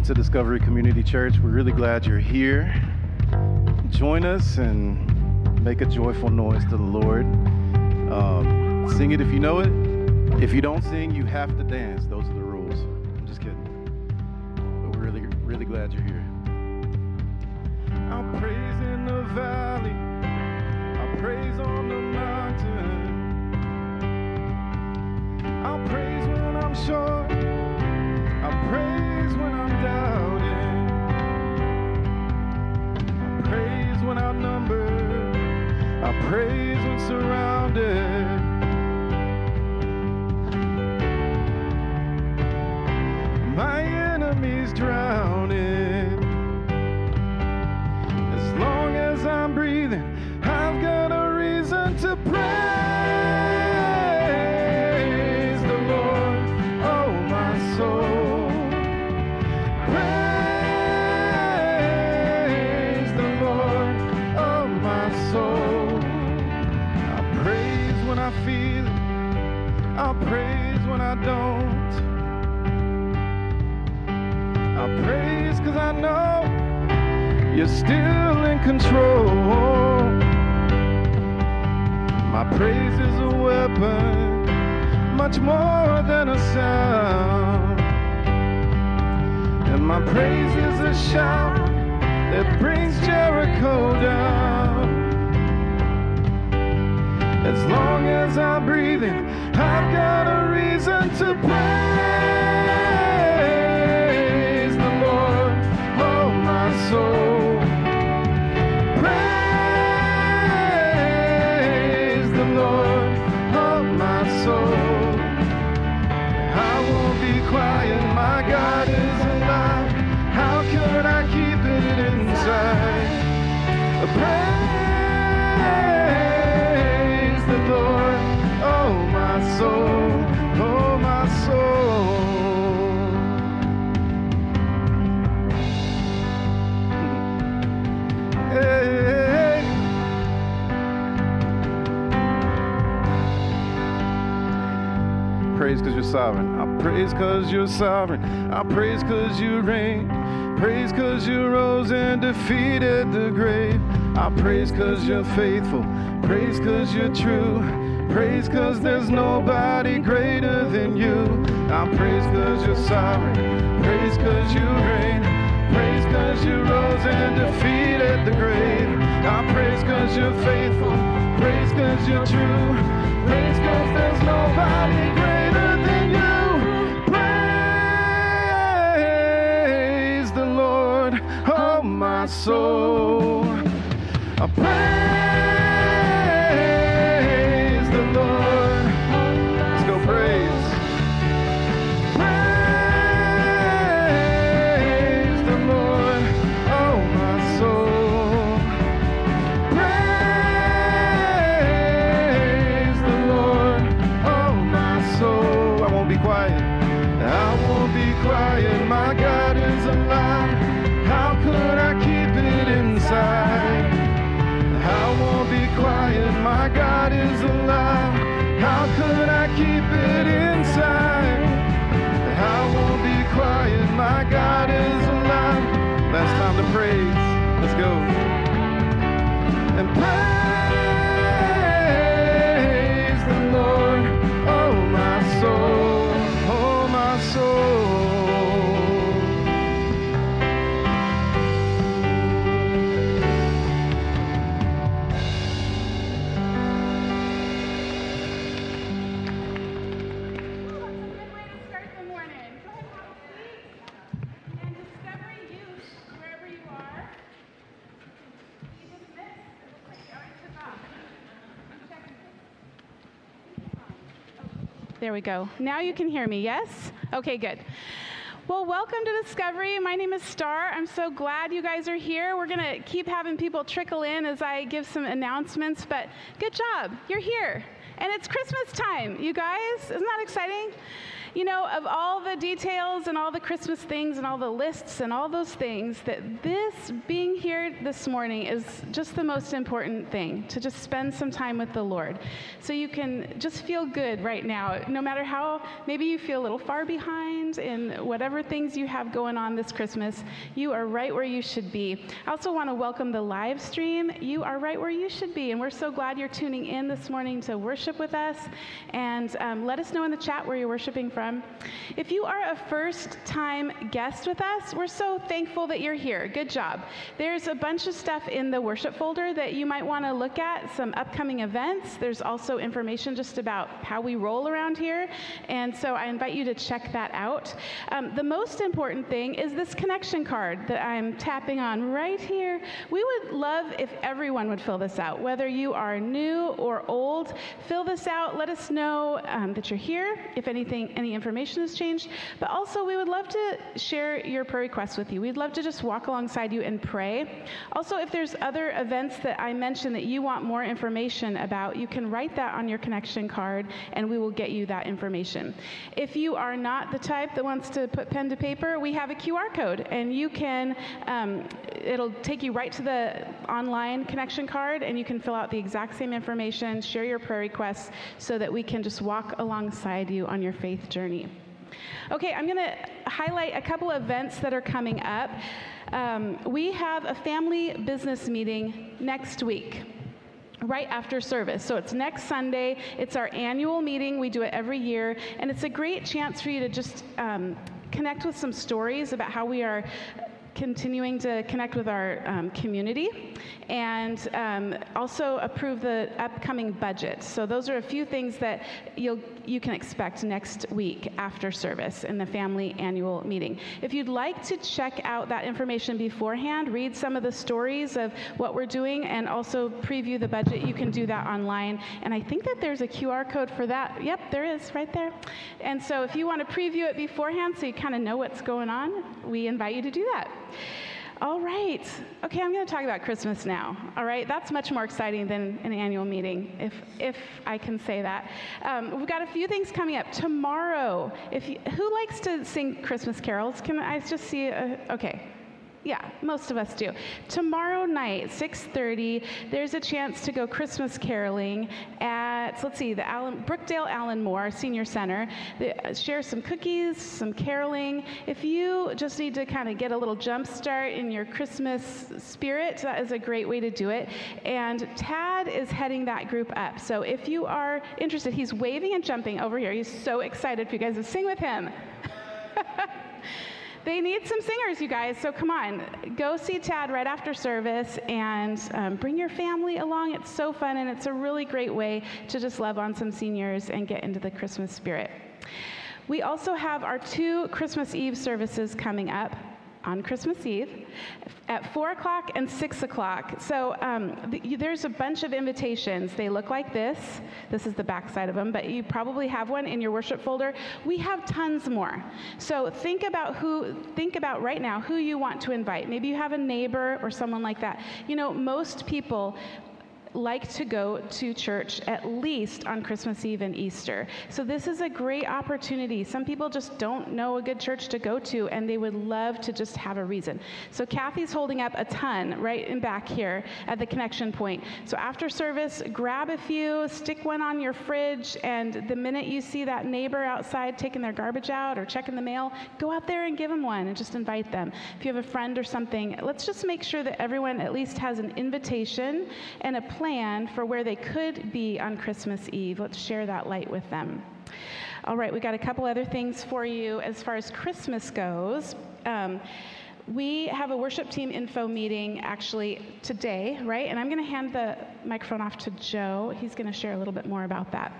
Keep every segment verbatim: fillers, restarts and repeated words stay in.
welcome to Discovery Community Church. We're really glad you're here. Join us and make a joyful noise to the Lord. Um, sing it if you know it. If you don't sing, you have to dance. Those are the rules. I'm just kidding. But we're really, really glad you're here. I'll praise in the valley. I'll praise on the mountain. I'll praise when I'm sure. I'll praise when I'm doubting. I'll praise when outnumbered. I'll praise when surrounded. My enemies drowning. As long as I'm breathing, I've got a reason to praise the Lord, oh my soul. Praise the Lord, oh my soul. I'll praise when I feel it. I'll praise when I don't. I'll praise because I know you're still in control. My praise is a weapon, much more than a sound. And my praise is a shout that brings Jericho down. As long as I'm breathing, I've got a reason to praise the Lord, oh my soul. Praise the Lord, oh my soul. I won't be quiet, my God is alive. How could I keep it inside? Praise the Lord, oh my soul, oh my soul. Hey. Praise because you're sovereign. I praise because you're sovereign. I praise because you reign. Praise because you rose and defeated the grave. I praise because you're faithful. Praise because you're true. Praise because there's nobody greater than you. I praise because you're sovereign. Praise because you reign. Praise because you rose and defeated the grave. I praise because you're faithful. Praise because you're true. Praise because there's nobody greater than you. Praise the Lord, oh my soul. I praise the Lord. Let's go praise. Praise the Lord, oh my soul. Praise the Lord, oh my soul. I won't be quiet. I won't be quiet. My God is alive. How could I keep it inside? I won't be quiet, my God is alive. How could I keep it inside? I won't be quiet, my God is alive. Last time to praise, let's go. And praise the Lord, oh my soul, oh my soul. There we go. Now you can hear me, yes? Okay, good. Well, welcome to Discovery. My name is Star. I'm so glad you guys are here. We're going to keep having people trickle in as I give some announcements, but good job. You're here. And it's Christmas time, you guys. Isn't that exciting? You know, of all the details and all the Christmas things and all the lists and all those things, that this being here this morning is just the most important thing, to just spend some time with the Lord. So you can just feel good right now, no matter how maybe you feel a little far behind in whatever things you have going on this Christmas. You are right where you should be. I also want to welcome the live stream. You are right where you should be, and we're so glad you're tuning in this morning to worship with us. And um, let us know in the chat where you're worshiping from. If you are a first-time guest with us, we're so thankful that you're here. Good job. There's a bunch of stuff in the worship folder that you might want to look at, some upcoming events. There's also information just about how we roll around here, and so I invite you to check that out. Um, the most important thing is this connection card that I'm tapping on right here. We would love if everyone would fill this out, whether you are new or old. Fill this out. Let us know um, that you're here, if anything, any information has changed. But also, we would love to share your prayer requests with you. We'd love to just walk alongside you and pray. Also, if there's other events that I mentioned that you want more information about, you can write that on your connection card, and we will get you that information. If you are not the type that wants to put pen to paper, we have a Q R code, and you can, um, it'll take you right to the online connection card, and you can fill out the exact same information, share your prayer requests, so that we can just walk alongside you on your faith journey. Okay, I'm going to highlight a couple of events that are coming up. Um, we have a family business meeting next week, right after service. So it's next Sunday. It's our annual meeting. We do it every year, and it's a great chance for you to just um, connect with some stories about how we are continuing to connect with our um, community, and um, also approve the upcoming budget. So those are a few things that you'll you can expect next week after service in the family annual meeting. If you'd like to check out that information beforehand, read some of the stories of what we're doing, and also preview the budget, you can do that online. And I think that there's a Q R code for that. Yep, there is right there. And so if you want to preview it beforehand so you kind of know what's going on, we invite you to do that. All right. Okay, I'm going to talk about Christmas now. All right, that's much more exciting than an annual meeting, if if I can say that. Um, we've got a few things coming up tomorrow. If you, who likes to sing Christmas carols? Can I just see? A, okay. Yeah, most of us do. Tomorrow night, six thirty, there's a chance to go Christmas caroling at, let's see, the Allen, Brookdale Allen Moore Senior Center. They share some cookies, some caroling. If you just need to kind of get a little jump start in your Christmas spirit, that is a great way to do it. And Tad is heading that group up. So if you are interested, he's waving and jumping over here. He's so excited for you guys to sing with him. They need some singers, you guys, so come on. Go see Tad right after service, and um, bring your family along. It's so fun, and it's a really great way to just love on some seniors and get into the Christmas spirit. We also have our two Christmas Eve services coming up on Christmas Eve at four o'clock and six o'clock. So um, the, there's a bunch of invitations. They look like this. This is the back side of them, but you probably have one in your worship folder. We have tons more. So think about who, think about right now who you want to invite. Maybe you have a neighbor or someone like that. You know, most people like to go to church at least on Christmas Eve and Easter. So this is a great opportunity. Some people just don't know a good church to go to, and they would love to just have a reason. So Kathy's holding up a ton right in back here at the connection point. So after service, grab a few, stick one on your fridge, and the minute you see that neighbor outside taking their garbage out or checking the mail, go out there and give them one and just invite them. If you have a friend or something, let's just make sure that everyone at least has an invitation and a plan plan for where they could be on Christmas Eve. Let's share that light with them. All right, we got a couple other things for you as far as Christmas goes. Um, we have a worship team info meeting actually today, right? And I'm going to hand the microphone off to Joe. He's going to share a little bit more about that.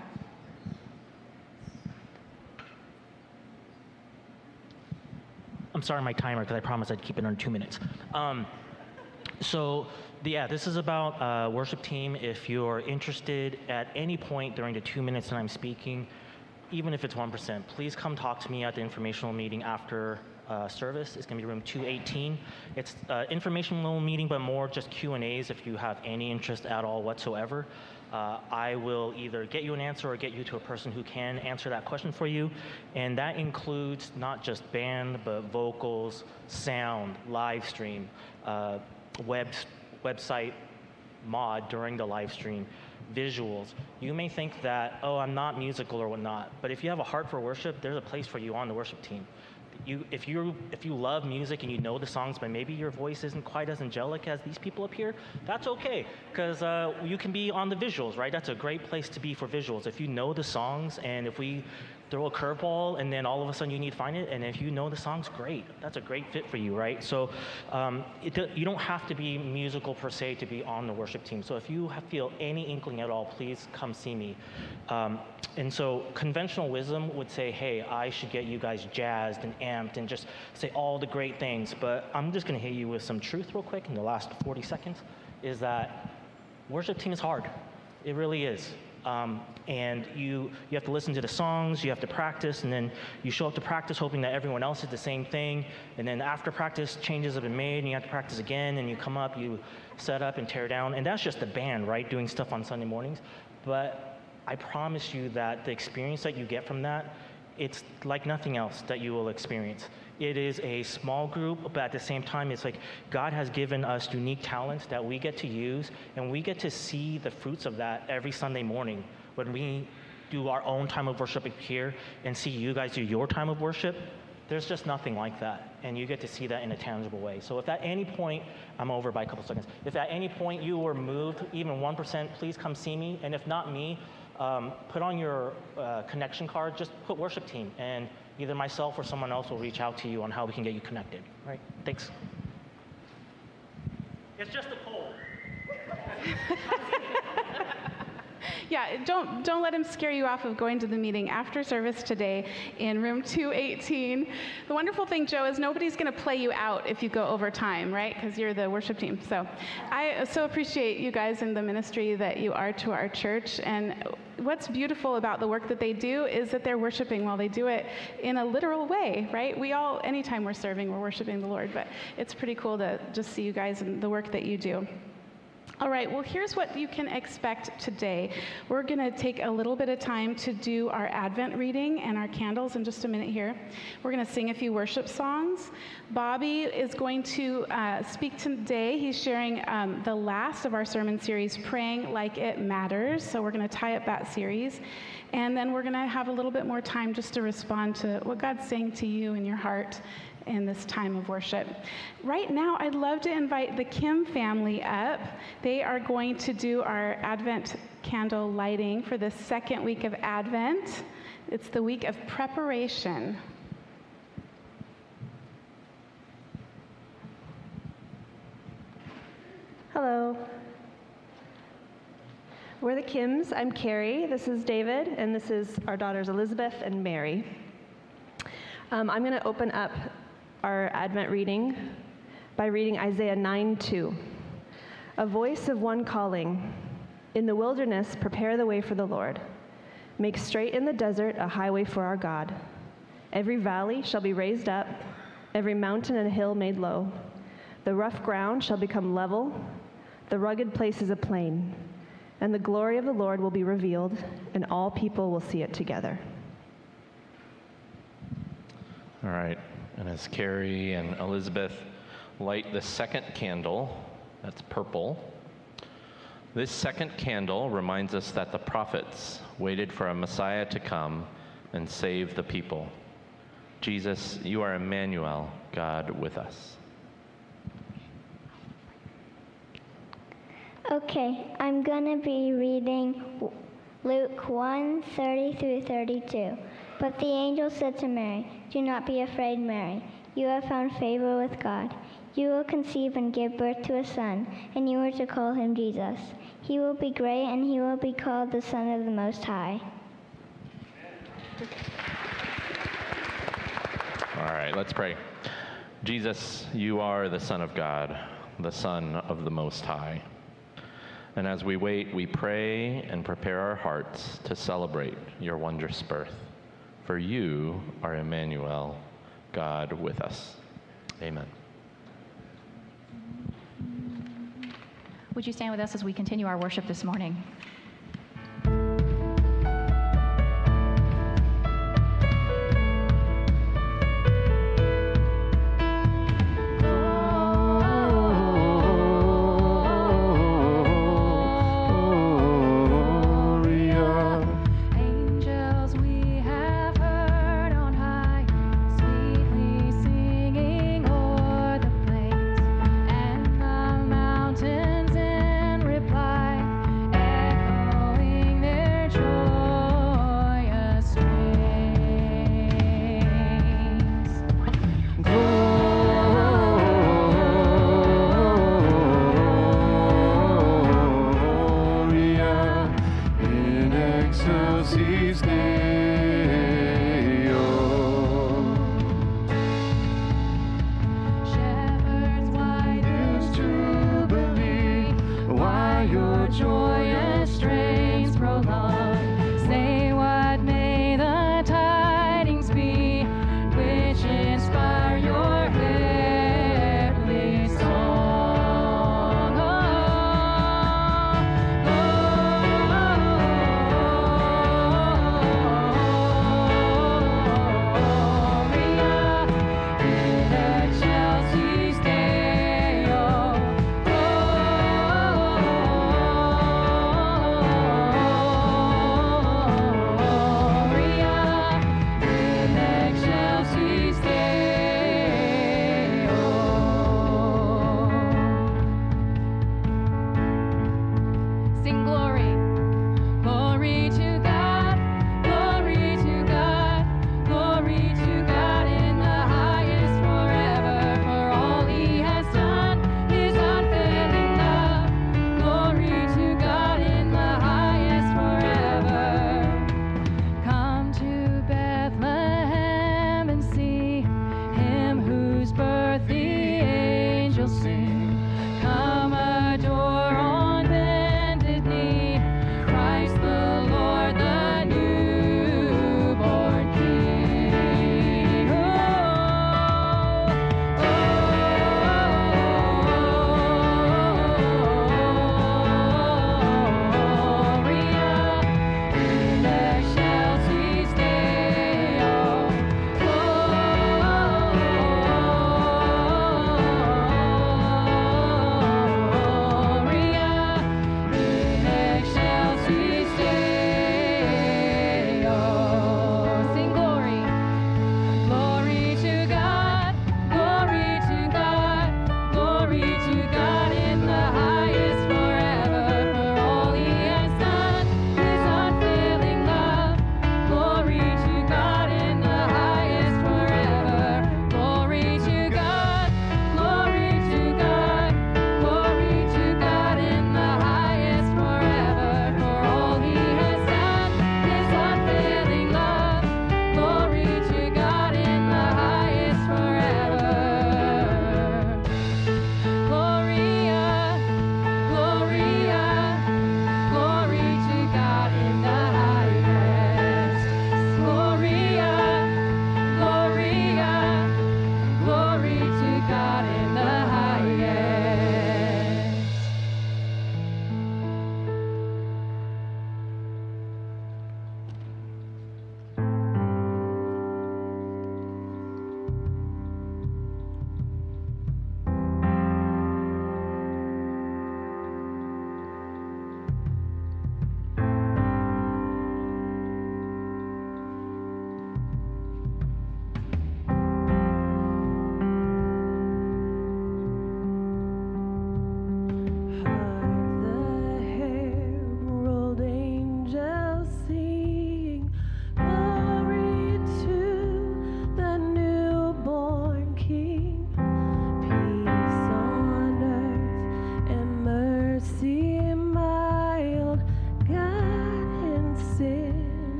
I'm sorry, my timer, because I promised I'd keep it under two minutes. Um, so, yeah, this is about uh, worship team. If you're interested at any point during the two minutes that I'm speaking, even if it's one percent, please come talk to me at the informational meeting after uh, service. It's going to be room two eighteen. It's uh, informational meeting, but more just Q and A's if you have any interest at all whatsoever. uh, I will either get you an answer or get you to a person who can answer that question for you. And that includes not just band, but vocals, sound, live stream, uh, web, website mod during the live stream, visuals. You may think that, oh, I'm not musical or whatnot, but if you have a heart for worship, there's a place for you on the worship team. You, if you if you love music and you know the songs, but maybe your voice isn't quite as angelic as these people up here, that's okay, because uh, you can be on the visuals, right? That's a great place to be for visuals. If you know the songs, and if we throw a curveball, and then all of a sudden you need to find it, and if you know the songs, great. That's a great fit for you, right? So um, it, you don't have to be musical per se to be on the worship team. So if you have, feel any inkling at all, please come see me. Um, and so conventional wisdom would say, hey, I should get you guys jazzed and amped and just say all the great things. But I'm just going to hit you with some truth real quick in the last forty seconds, is that worship team is hard. It really is. Um, and you, you have to listen to the songs, you have to practice, and then you show up to practice hoping that everyone else did the same thing, and then after practice, changes have been made, and you have to practice again, and you come up, you set up and tear down, and that's just the band, right, doing stuff on Sunday mornings. But I promise you that the experience that you get from that, it's like nothing else that you will experience. It is a small group, but at the same time, it's like God has given us unique talents that we get to use, and we get to see the fruits of that every Sunday morning when we do our own time of worship here and see you guys do your time of worship. There's just nothing like that, and you get to see that in a tangible way. So if at any point, I'm over by a couple seconds, if at any point you were moved, even one percent, please come see me, and if not me, um, put on your uh, connection card, just put worship team, and either myself or someone else will reach out to you on how we can get you connected. All right, thanks. It's just a poll. Yeah, don't don't let him scare you off of going to the meeting after service today in room two eighteen. The wonderful thing, Joe, is nobody's going to play you out if you go over time, right? Because you're the worship team. So I so appreciate you guys in the ministry that you are to our church. And what's beautiful about the work that they do is that they're worshiping while they do it in a literal way, right? We all, anytime we're serving, we're worshiping the Lord. But it's pretty cool to just see you guys and the work that you do. All right, well, here's what you can expect today. We're going to take a little bit of time to do our Advent reading and our candles in just a minute here. We're going to sing a few worship songs. Bobby is going to uh, speak today. He's sharing um, the last of our sermon series, Praying Like It Matters. So we're going to tie up that series. And then we're going to have a little bit more time just to respond to what God's saying to you in your heart in this time of worship. Right now, I'd love to invite the Kim family up. They are going to do our Advent candle lighting for the second week of Advent. It's the week of preparation. Hello. We're the Kims. I'm Carrie. This is David, and this is our daughters Elizabeth and Mary. Um, I'm going to open up our Advent reading by reading Isaiah nine two. A voice of one calling, in the wilderness prepare the way for the Lord. Make straight in the desert a highway for our God. Every valley shall be raised up, every mountain and hill made low. The rough ground shall become level, the rugged places a plain. And the glory of the Lord will be revealed, and all people will see it together. All right, and as Carrie and Elizabeth light the second candle, that's purple, this second candle reminds us that the prophets waited for a Messiah to come and save the people. Jesus, you are Emmanuel, God with us. Okay, I'm going to be reading Luke one, thirty through thirty-two. But the angel said to Mary, "Do not be afraid, Mary. You have found favor with God. You will conceive and give birth to a son, and you are to call him Jesus. He will be great, and he will be called the Son of the Most High." All right, let's pray. Jesus, you are the Son of God, the Son of the Most High. And as we wait, we pray and prepare our hearts to celebrate your wondrous birth. For you are Emmanuel, God with us. Amen. Would you stand with us as we continue our worship this morning?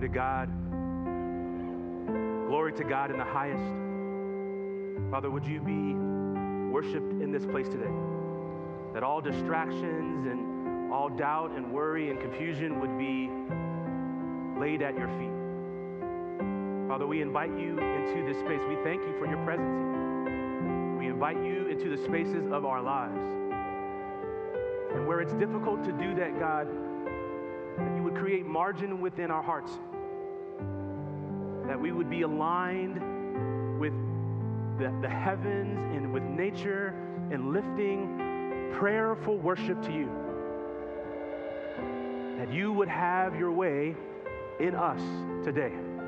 to God. Glory to God in the highest. Father, would you be worshiped in this place today? That all distractions and all doubt and worry and confusion would be laid at your feet. Father, we invite you into this space. We thank you for your presence here. We invite you into the spaces of our lives. And where it's difficult to do that, God, that you would create margin within our hearts. That we would be aligned with the, the heavens and with nature and lifting prayerful worship to you. That you would have your way in us today.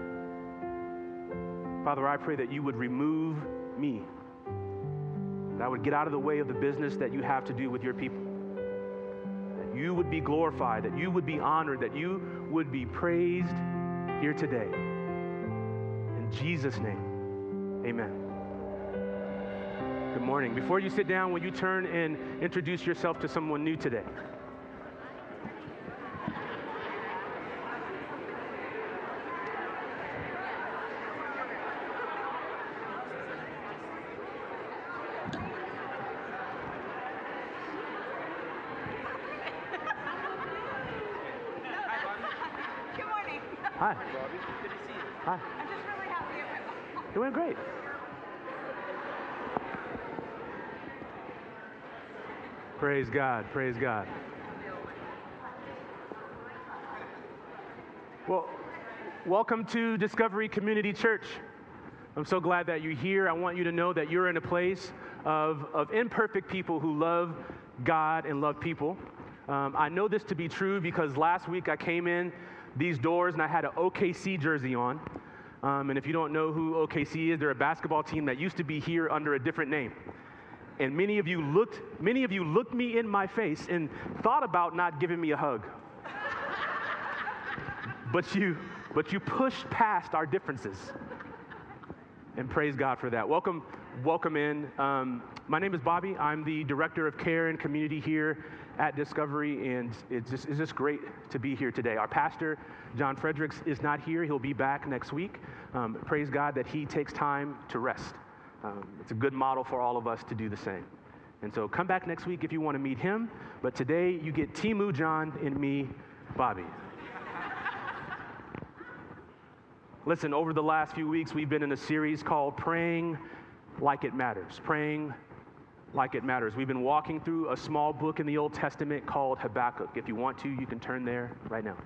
Father, I pray that you would remove me. That I would get out of the way of the business that you have to do with your people. That you would be glorified, that you would be honored, that you would be praised here today. In Jesus' name, amen. Good morning. Before you sit down, will you turn and introduce yourself to someone new today? Hi. Bobby. Good to see you. Hi. I'm just really happy it went well. It went great. Praise God. Praise God. Well, welcome to Discovery Community Church. I'm so glad that you're here. I want you to know that you're in a place of, of imperfect people who love God and love people. Um, I know this to be true because last week I came in these doors and I had an O K C jersey on. Um, and if you don't know who O K C is, they're a basketball team that used to be here under a different name. And many of you looked, many of you looked me in my face and thought about not giving me a hug. but you, but you pushed past our differences. And praise God for that. Welcome, welcome in. Um, my name is Bobby. I'm the Director of Care and Community here at Discovery, and it's just, it's just great to be here today. Our pastor, John Fredericks, is not here. He'll be back next week. Um, praise God that he takes time to rest. Um, it's a good model for all of us to do the same. And so come back next week if you want to meet him, but today you get Timu John and me, Bobby. Listen, over the last few weeks, we've been in a series called Praying Like It Matters. Praying Like It Matters. We've been walking through a small book in the Old Testament called Habakkuk. If you want to, you can turn there right now.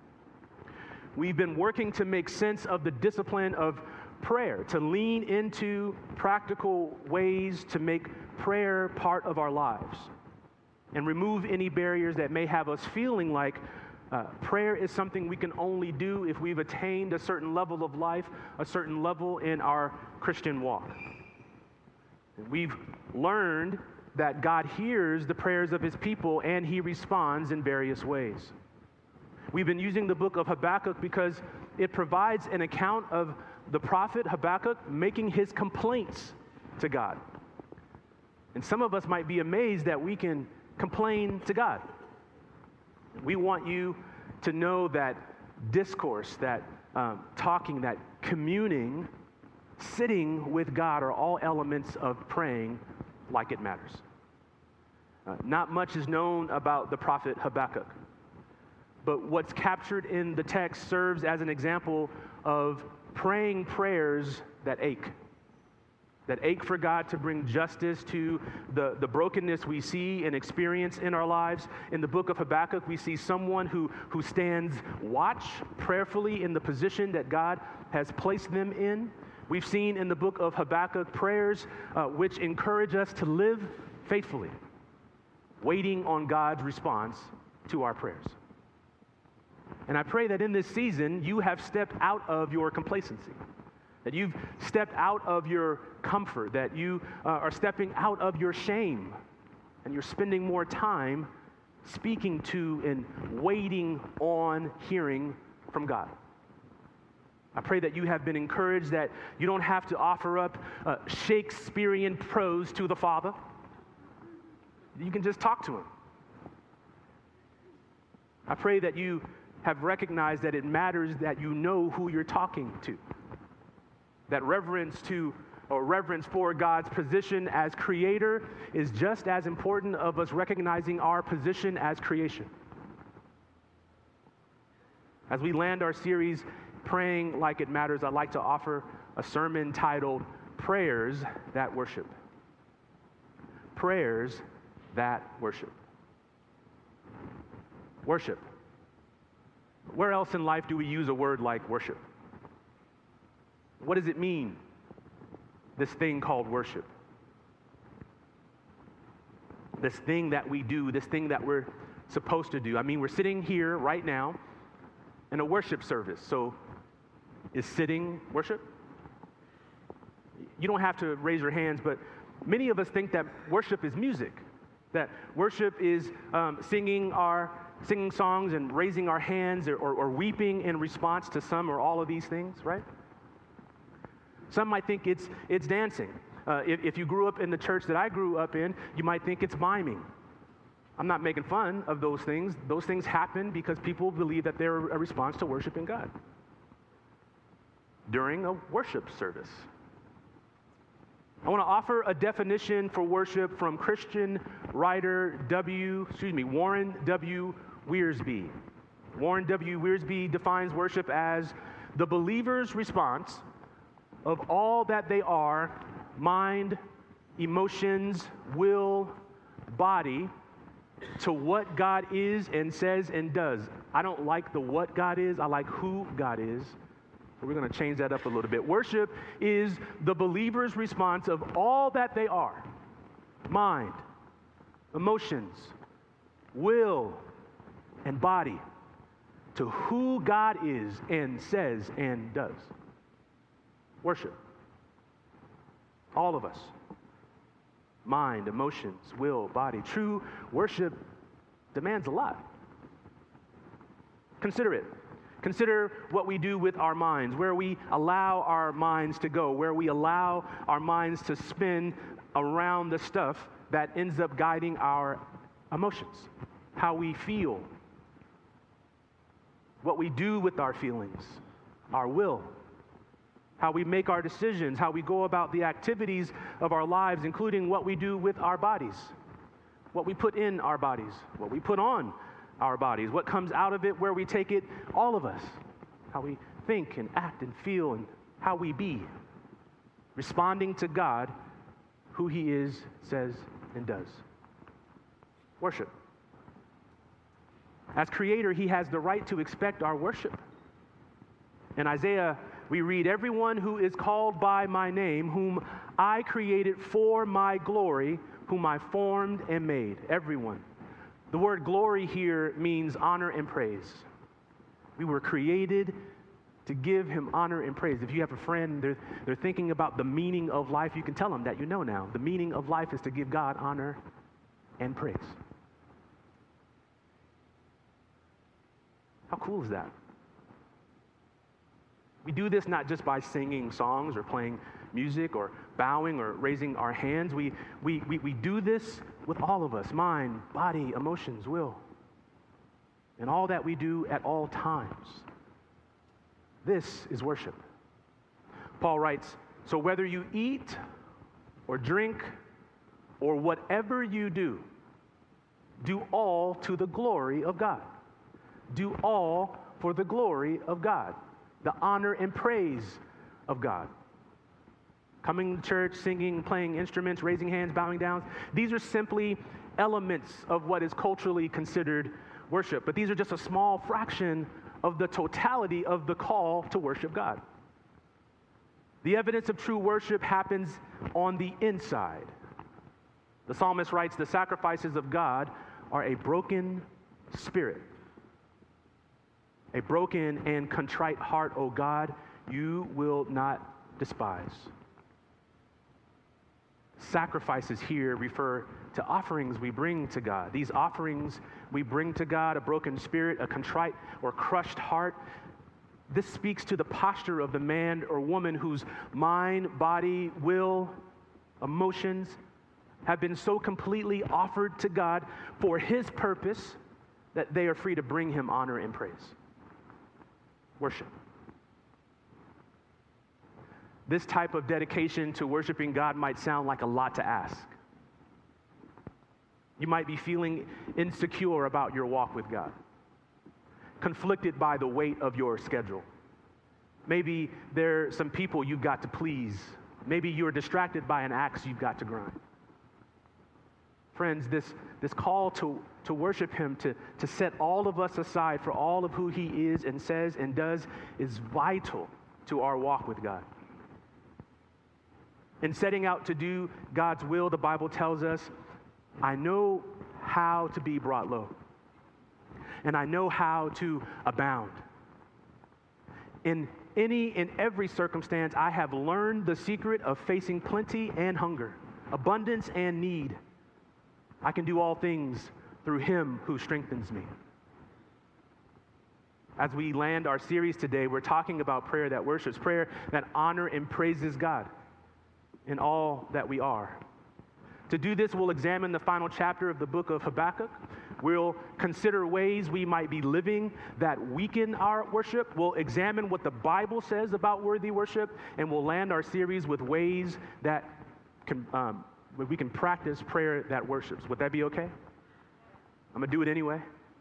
We've been working to make sense of the discipline of prayer, to lean into practical ways to make prayer part of our lives and remove any barriers that may have us feeling like Uh, prayer is something we can only do if we've attained a certain level of life, a certain level in our Christian walk. And we've learned that God hears the prayers of his people and he responds in various ways. We've been using the book of Habakkuk because it provides an account of the prophet Habakkuk making his complaints to God. And some of us might be amazed that we can complain to God. We want you to know that discourse, that um, talking, that communing, sitting with God are all elements of praying like it matters. Uh, not much is known about the prophet Habakkuk, but what's captured in the text serves as an example of praying prayers that ache. That ache for God to bring justice to the, the brokenness we see and experience in our lives. In the book of Habakkuk, we see someone who, who stands watch prayerfully in the position that God has placed them in. We've seen in the book of Habakkuk prayers uh, which encourage us to live faithfully, waiting on God's response to our prayers. And I pray that in this season, you have stepped out of your complacency. That you've stepped out of your comfort, that you uh, are stepping out of your shame, and you're spending more time speaking to and waiting on hearing from God. I pray that you have been encouraged that you don't have to offer up uh, Shakespearean prose to the Father. You can just talk to him. I pray that you have recognized that it matters that you know who you're talking to. That reverence to or reverence for God's position as creator is just as important of us recognizing our position as creation. As we land our series, Praying Like It Matters, I'd like to offer a sermon titled Prayers That Worship. Prayers that worship. Worship. Where else in life do we use a word like worship? What does it mean, this thing called worship? This thing that we do, this thing that we're supposed to do. I mean, we're sitting here right now in a worship service. So is sitting worship? You don't have to raise your hands, but many of us think that worship is music, that worship is um, singing our singing songs and raising our hands or, or, or weeping in response to some or all of these things, right? Some might think it's it's dancing. Uh, if, if you grew up in the church that I grew up in, you might think it's miming. I'm not making fun of those things. Those things happen because people believe that they're a response to worshiping God during a worship service. I want to offer a definition for worship from Christian writer W, excuse me, Warren W. Wiersbe. Warren W. Wiersbe defines worship as the believer's response of all that they are, mind, emotions, will, body, to what God is and says and does. I don't like the what God is, I like who God is. We're going to change that up a little bit. Worship is the believer's response of all that they are, mind, emotions, will, and body, to who God is and says and does. Worship. All of us. Mind, emotions, will, body. True worship demands a lot. Consider it. Consider what we do with our minds, where we allow our minds to go, where we allow our minds to spin around the stuff that ends up guiding our emotions, how we feel, what we do with our feelings, our will, how we make our decisions, how we go about the activities of our lives, including what we do with our bodies, what we put in our bodies, what we put on our bodies, what comes out of it, where we take it, all of us, how we think and act and feel and how we be, responding to God, who He is, says, and does. Worship. As Creator, He has the right to expect our worship. In Isaiah, we read, "Everyone who is called by my name, whom I created for my glory, whom I formed and made." Everyone. The word glory here means honor and praise. We were created to give Him honor and praise. If you have a friend, they're, they're thinking about the meaning of life, you can tell them that you know now. The meaning of life is to give God honor and praise. How cool is that? We do this not just by singing songs or playing music or bowing or raising our hands. We, we, we, we do this with all of us, mind, body, emotions, will, and all that we do at all times. This is worship. Paul writes, "So whether you eat or drink or whatever you do, do all to the glory of God." Do all for the glory of God, the honor and praise of God. Coming to church, singing, playing instruments, raising hands, bowing down. These are simply elements of what is culturally considered worship. But these are just a small fraction of the totality of the call to worship God. The evidence of true worship happens on the inside. The psalmist writes, "The sacrifices of God are a broken spirit. A broken and contrite heart, O God, you will not despise." Sacrifices here refer to offerings we bring to God. These offerings we bring to God, a broken spirit, a contrite or crushed heart. This speaks to the posture of the man or woman whose mind, body, will, emotions have been so completely offered to God for His purpose that they are free to bring Him honor and praise. worship. This type of dedication to worshiping God might sound like a lot to ask. You might be feeling insecure about your walk with God, conflicted by the weight of your schedule. Maybe there are some people you've got to please. Maybe you're distracted by an axe you've got to grind. Friends, this, this call to, to worship Him, to, to set all of us aside for all of who He is and says and does, is vital to our walk with God. In setting out to do God's will, the Bible tells us, I know how to be brought low, and I know how to abound. In any and every circumstance, I have learned the secret of facing plenty and hunger, abundance and need. I can do all things through Him who strengthens me. As we land our series today, we're talking about prayer that worships, prayer that honors and praises God in all that we are. To do this, we'll examine the final chapter of the book of Habakkuk. We'll consider ways we might be living that weaken our worship. We'll examine what the Bible says about worthy worship, and we'll land our series with ways that can, um, we can practice prayer that worships. Would that be okay? I'm going to do it anyway.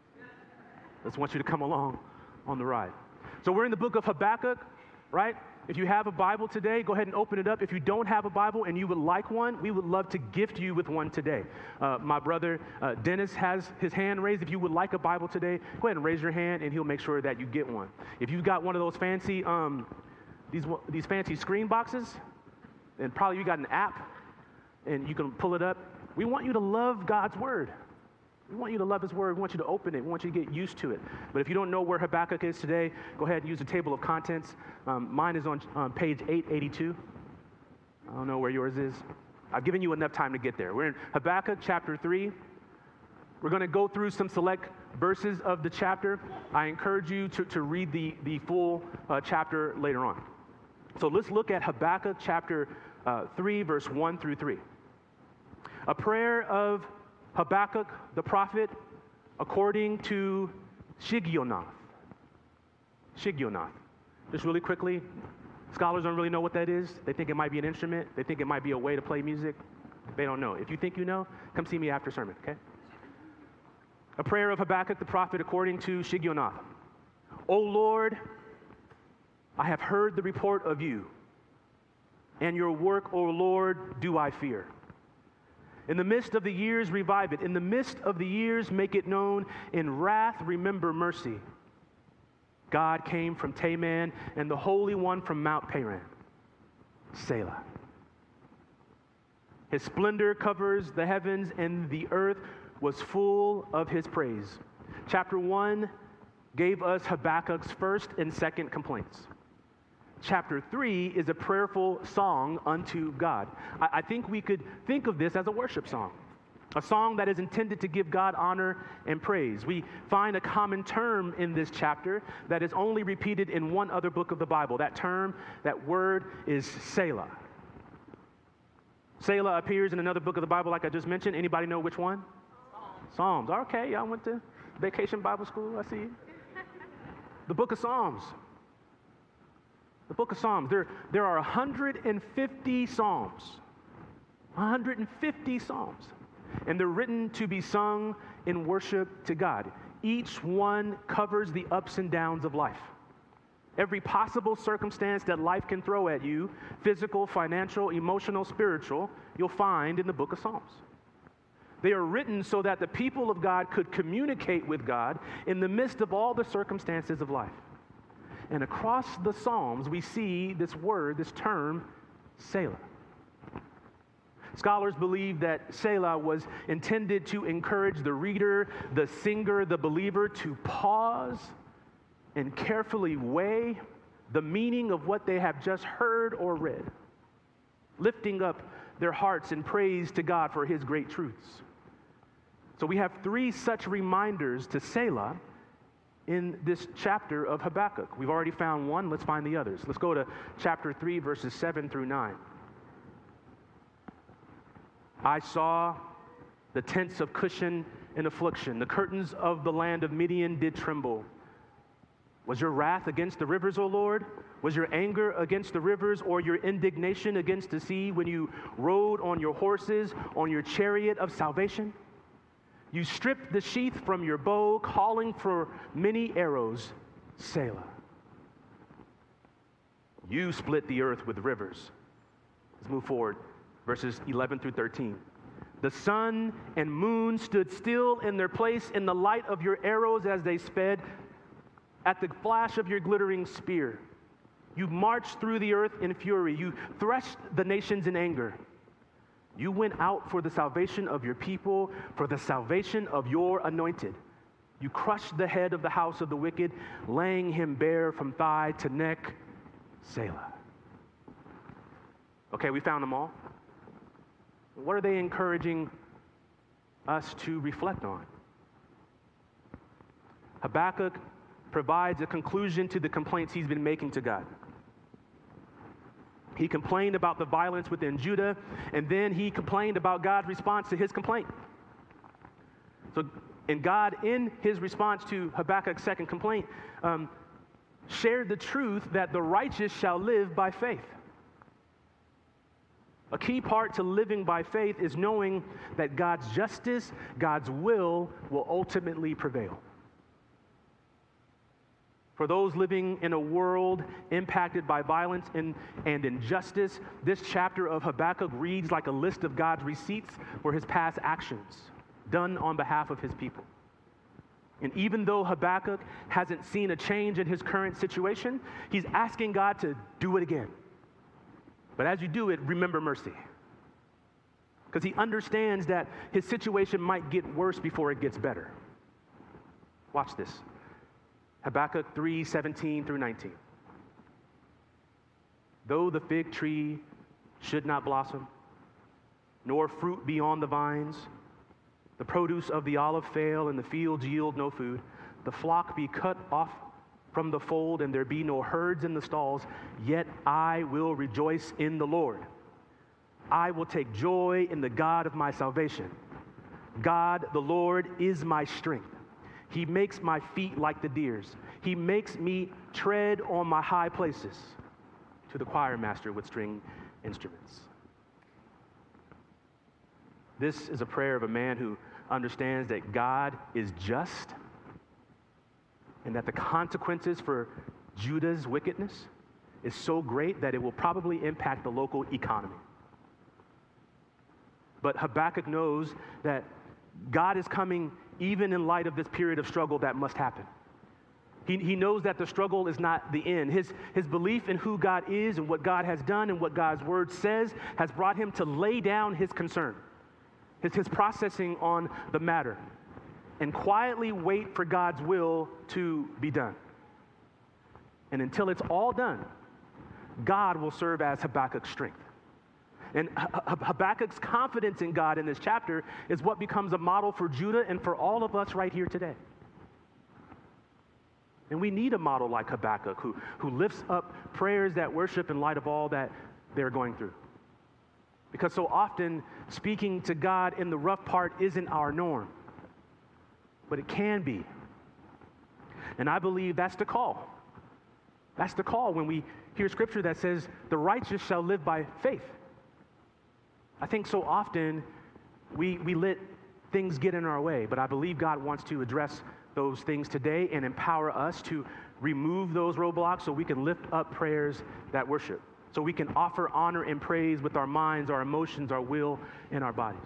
I just want you to come along on the ride. So we're in the book of Habakkuk, right? If you have a Bible today, go ahead and open it up. If you don't have a Bible and you would like one, we would love to gift you with one today. Uh, my brother uh, Dennis has his hand raised. If you would like a Bible today, go ahead and raise your hand, and he'll make sure that you get one. If you've got one of those fancy, um, these these fancy screen boxes, and probably you got an app, and you can pull it up. We want you to love God's Word. We want you to love His Word. We want you to open it. We want you to get used to it. But if you don't know where Habakkuk is today, go ahead and use the table of contents. Um, mine is on um, page eight eighty-two. I don't know where yours is. I've given you enough time to get there. We're in Habakkuk chapter three. We're going to go through some select verses of the chapter. I encourage you to, to read the, the full uh, chapter later on. So let's look at Habakkuk chapter uh, three, verse one through three. A prayer of Habakkuk the prophet according to Shigionoth. Shigionoth. Just really quickly, scholars don't really know what that is. They think it might be an instrument. They think it might be a way to play music. They don't know. If you think you know, come see me after sermon, okay? A prayer of Habakkuk the prophet according to Shigionoth. O Lord, I have heard the report of you, and your work, O Lord, do I fear. In the midst of the years, revive it. In the midst of the years, make it known. In wrath, remember mercy. God came from Teman, and the Holy One from Mount Paran. Selah. His splendor covers the heavens, and the earth was full of His praise. Chapter one gave us Habakkuk's first and second complaints. Chapter three is a prayerful song unto God. I, I think we could think of this as a worship song, a song that is intended to give God honor and praise. We find a common term in this chapter that is only repeated in one other book of the Bible. That term, that word is Selah. Selah appears in another book of the Bible like I just mentioned. Anybody know which one? Psalms. Psalms. Okay, y'all went to Vacation Bible School. I see you. The book of Psalms. The book of Psalms, there, there are one hundred fifty Psalms. one hundred fifty Psalms. And they're written to be sung in worship to God. Each one covers the ups and downs of life. Every possible circumstance that life can throw at you, physical, financial, emotional, spiritual, you'll find in the book of Psalms. They are written so that the people of God could communicate with God in the midst of all the circumstances of life. And across the Psalms, we see this word, this term, Selah. Scholars believe that Selah was intended to encourage the reader, the singer, the believer to pause and carefully weigh the meaning of what they have just heard or read, lifting up their hearts in praise to God for His great truths. So we have three such reminders to Selah in this chapter of Habakkuk. We've already found one. Let's find the others. Let's go to chapter three, verses seven through nine. I saw the tents of Cushan in affliction. The curtains of the land of Midian did tremble. Was your wrath against the rivers, O Lord? Was your anger against the rivers, or your indignation against the sea when you rode on your horses, on your chariot of salvation? You stripped the sheath from your bow, calling for many arrows, Selah. You split the earth with rivers. Let's move forward, verses eleven through thirteen. The sun and moon stood still in their place in the light of your arrows as they sped. At the flash of your glittering spear, you marched through the earth in fury. You threshed the nations in anger. You went out for the salvation of your people, for the salvation of your anointed. You crushed the head of the house of the wicked, laying him bare from thigh to neck, Selah. Okay, we found them all. What are they encouraging us to reflect on? Habakkuk provides a conclusion to the complaints he's been making to God. He complained about the violence within Judah, and then he complained about God's response to his complaint. So, and God, in his response to Habakkuk's second complaint, um, shared the truth that the righteous shall live by faith. A key part to living by faith is knowing that God's justice, God's will, will ultimately prevail. For those living in a world impacted by violence and, and injustice, this chapter of Habakkuk reads like a list of God's receipts for his past actions done on behalf of his people. And even though Habakkuk hasn't seen a change in his current situation, he's asking God to do it again. But as you do it, remember mercy. Because he understands that his situation might get worse before it gets better. Watch this. Habakkuk three, seventeen through nineteen. Though the fig tree should not blossom, nor fruit be on the vines, the produce of the olive fail, and the fields yield no food, the flock be cut off from the fold, and there be no herds in the stalls, yet I will rejoice in the Lord. I will take joy in the God of my salvation. God, the Lord, is my strength. He makes my feet like the deer's. He makes me tread on my high places. To the choir master with string instruments. This is a prayer of a man who understands that God is just and that the consequences for Judah's wickedness is so great that it will probably impact the local economy. But Habakkuk knows that God is coming even in light of this period of struggle that must happen. He, he knows that the struggle is not the end. His, his belief in who God is and what God has done and what God's word says has brought him to lay down his concern, his, his processing on the matter, and quietly wait for God's will to be done. And until it's all done, God will serve as Habakkuk's strength. And Habakkuk's confidence in God in this chapter is what becomes a model for Judah and for all of us right here today. And we need a model like Habakkuk who, who lifts up prayers that worship in light of all that they're going through. Because so often, speaking to God in the rough part isn't our norm, but it can be. And I believe that's the call. That's the call when we hear scripture that says, the righteous shall live by faith. I think so often we, we let things get in our way, but I believe God wants to address those things today and empower us to remove those roadblocks so we can lift up prayers that worship, so we can offer honor and praise with our minds, our emotions, our will, and our bodies.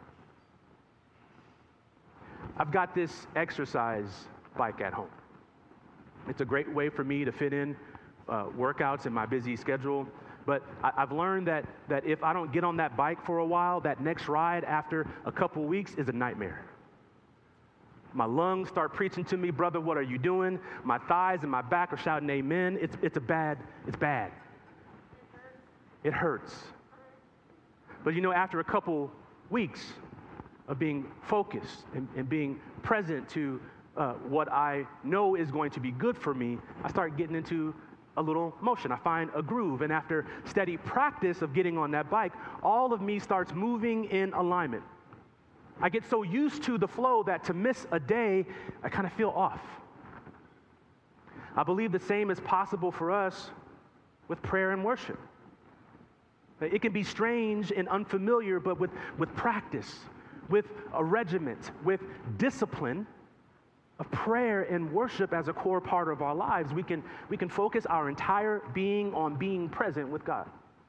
I've got this exercise bike at home. It's a great way for me to fit in uh, workouts in my busy schedule. But I, I've learned that, that if I don't get on that bike for a while, that next ride after a couple weeks is a nightmare. My lungs start preaching to me, brother, what are you doing? My thighs and my back are shouting amen. It's, it's a bad, it's bad. It hurts. But you know, after a couple weeks of being focused and, and being present to uh, what I know is going to be good for me, I start getting into a little motion. I find a groove, and after steady practice of getting on that bike, all of me starts moving in alignment. I get so used to the flow that to miss a day, I kind of feel off. I believe the same is possible for us with prayer and worship. It can be strange and unfamiliar, but with, with practice, with a regiment, with discipline of prayer and worship as a core part of our lives, we can, we can focus our entire being on being present with God.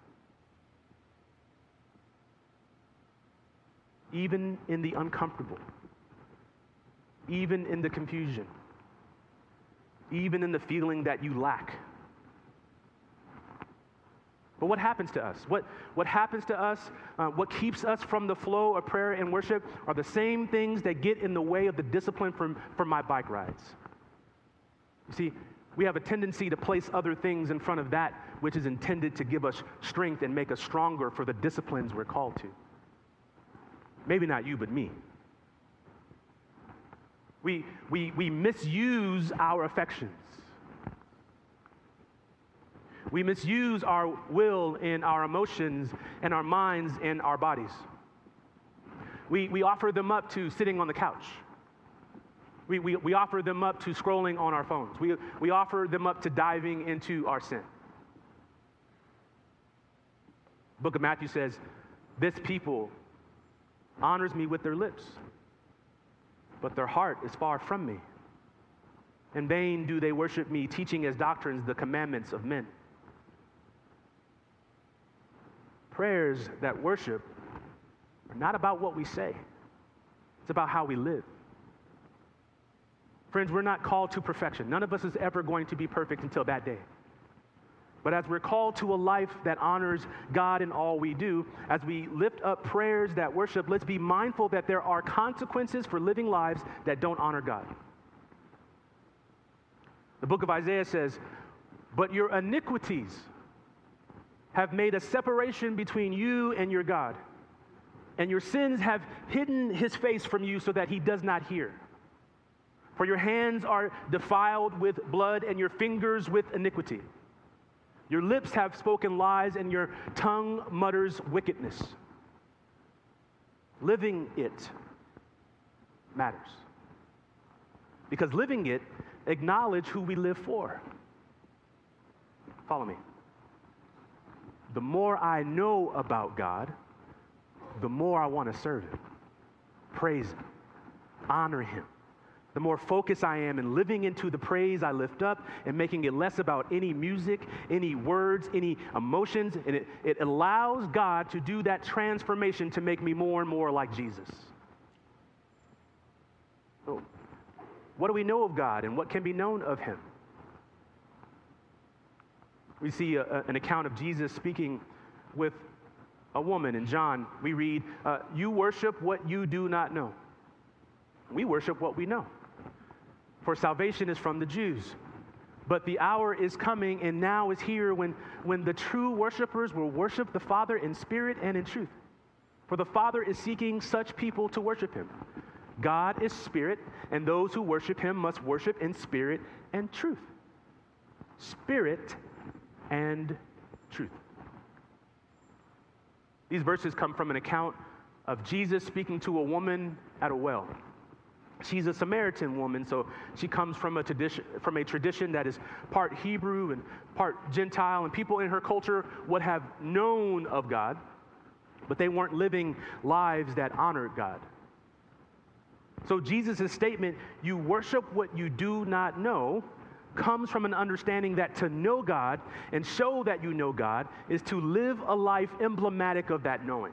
Even in the uncomfortable, even in the confusion, even in the feeling that you lack. But what happens to us? What, what happens to us, uh, what keeps us from the flow of prayer and worship are the same things that get in the way of the discipline from, from my bike rides. You see, we have a tendency to place other things in front of that which is intended to give us strength and make us stronger for the disciplines we're called to. Maybe not you, but me. We, we, we misuse our affections. We misuse our will and our emotions and our minds and our bodies. We, we offer them up to sitting on the couch. We, we, we offer them up to scrolling on our phones. We, we offer them up to diving into our sin. The book of Matthew says, this people honors me with their lips, but their heart is far from me. In vain do they worship me, teaching as doctrines the commandments of men. Prayers that worship are not about what we say. It's about how we live. Friends, we're not called to perfection. None of us is ever going to be perfect until that day. But as we're called to a life that honors God in all we do, as we lift up prayers that worship, let's be mindful that there are consequences for living lives that don't honor God. The book of Isaiah says, but your iniquities have made a separation between you and your God, and your sins have hidden his face from you so that he does not hear. For your hands are defiled with blood and your fingers with iniquity. Your lips have spoken lies and your tongue mutters wickedness. Living it matters. Because living it, acknowledge who we live for. Follow me. The more I know about God, the more I want to serve him, praise him, honor him. The more focused I am in living into the praise I lift up and making it less about any music, any words, any emotions, and it, it allows God to do that transformation to make me more and more like Jesus. So, what do we know of God and what can be known of him? We see a, a, an account of Jesus speaking with a woman in John. We read, uh, you worship what you do not know. We worship what we know. For salvation is from the Jews. But the hour is coming and now is here when, when the true worshipers will worship the Father in spirit and in truth. For the Father is seeking such people to worship him. God is spirit, and those who worship him must worship in spirit and truth. Spirit and truth. These verses come from an account of Jesus speaking to a woman at a well. She's a Samaritan woman, so she comes from a tradition, from a tradition that is part Hebrew and part Gentile, and people in her culture would have known of God, but they weren't living lives that honored God. So Jesus' statement, you worship what you do not know, comes from an understanding that to know God and show that you know God is to live a life emblematic of that knowing.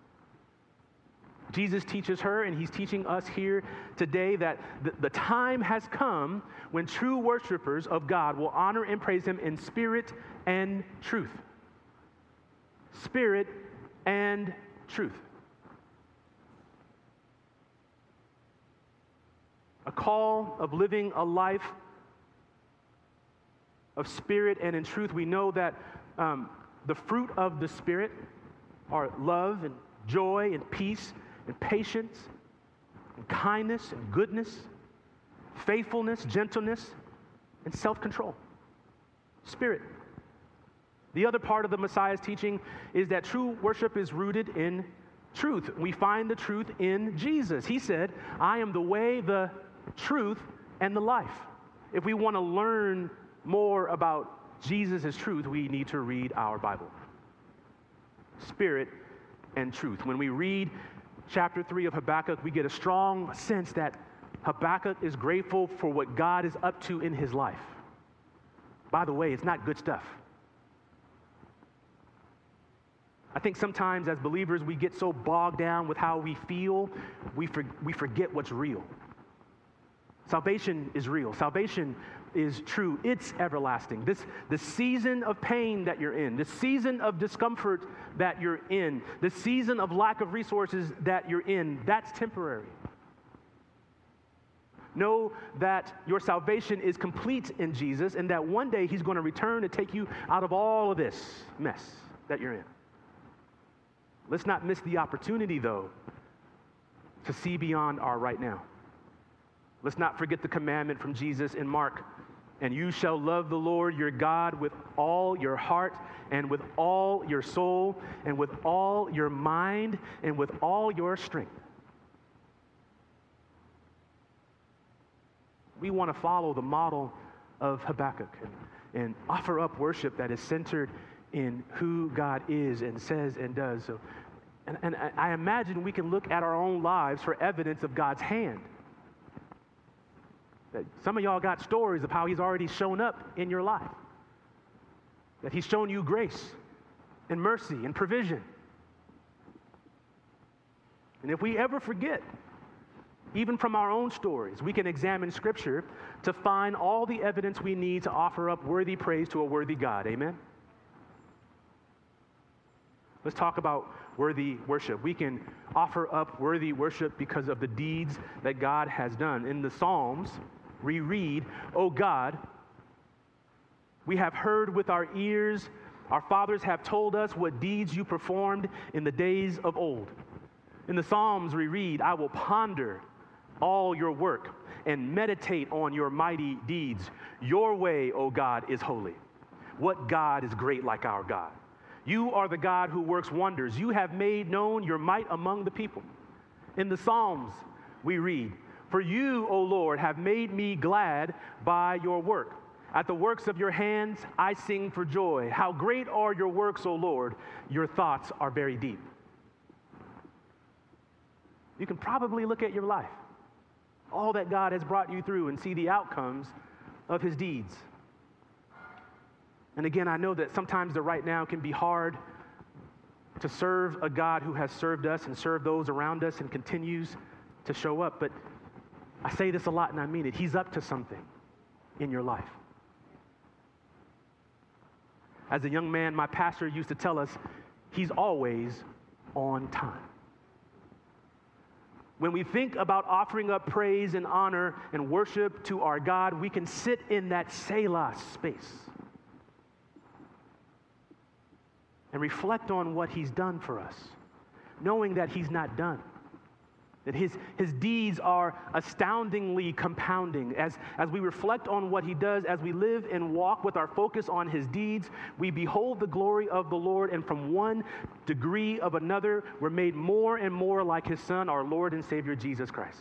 Jesus teaches her, and he's teaching us here today that the, the time has come when true worshipers of God will honor and praise him in spirit and truth. Spirit and truth. A call of living a life of spirit and in truth. We know that um, the fruit of the Spirit are love and joy and peace and patience and kindness and goodness, faithfulness, gentleness, and self-control. Spirit. The other part of the Messiah's teaching is that true worship is rooted in truth. We find the truth in Jesus. He said, I am the way, the truth, and the life. If we want to learn more about Jesus' truth, we need to read our Bible. Spirit and truth. When we read chapter three of Habakkuk, we get a strong sense that Habakkuk is grateful for what God is up to in his life. By the way, it's not good stuff. I think sometimes as believers, we get so bogged down with how we feel, we, for, we forget what's real. Salvation is real. Salvation is true. It's everlasting. This the season of pain that you're in, the season of discomfort that you're in, the season of lack of resources that you're in, that's temporary. Know that your salvation is complete in Jesus and that one day he's going to return to take you out of all of this mess that you're in. Let's not miss the opportunity, though, to see beyond our right now. Let's not forget the commandment from Jesus in Mark. And you shall love the Lord your God with all your heart and with all your soul and with all your mind and with all your strength. We want to follow the model of Habakkuk and, and offer up worship that is centered in who God is and says and does. So, and, and I imagine we can look at our own lives for evidence of God's hand. That some of y'all got stories of how he's already shown up in your life. That he's shown you grace and mercy and provision. And if we ever forget, even from our own stories, we can examine Scripture to find all the evidence we need to offer up worthy praise to a worthy God. Amen? Let's talk about worthy worship. We can offer up worthy worship because of the deeds that God has done. In the Psalms, we read, "O God, we have heard with our ears, our fathers have told us what deeds you performed in the days of old." In the Psalms, we read, "I will ponder all your work and meditate on your mighty deeds. Your way, O God, is holy." What God is great like our God? You are the God who works wonders. You have made known your might among the people. In the Psalms, we read, "For you, O Lord, have made me glad by your work. At the works of your hands, I sing for joy. How great are your works, O Lord. Your thoughts are very deep." You can probably look at your life, all that God has brought you through, and see the outcomes of his deeds. And again, I know that sometimes the right now can be hard to serve a God who has served us and served those around us and continues to show up. But I say this a lot and I mean it. He's up to something in your life. As a young man, my pastor used to tell us, he's always on time. When we think about offering up praise and honor and worship to our God, we can sit in that Selah space and reflect on what he's done for us, knowing that he's not done, that his, his deeds are astoundingly compounding. As, as we reflect on what he does, as we live and walk with our focus on his deeds, we behold the glory of the Lord, and from one degree of another, we're made more and more like his Son, our Lord and Savior, Jesus Christ.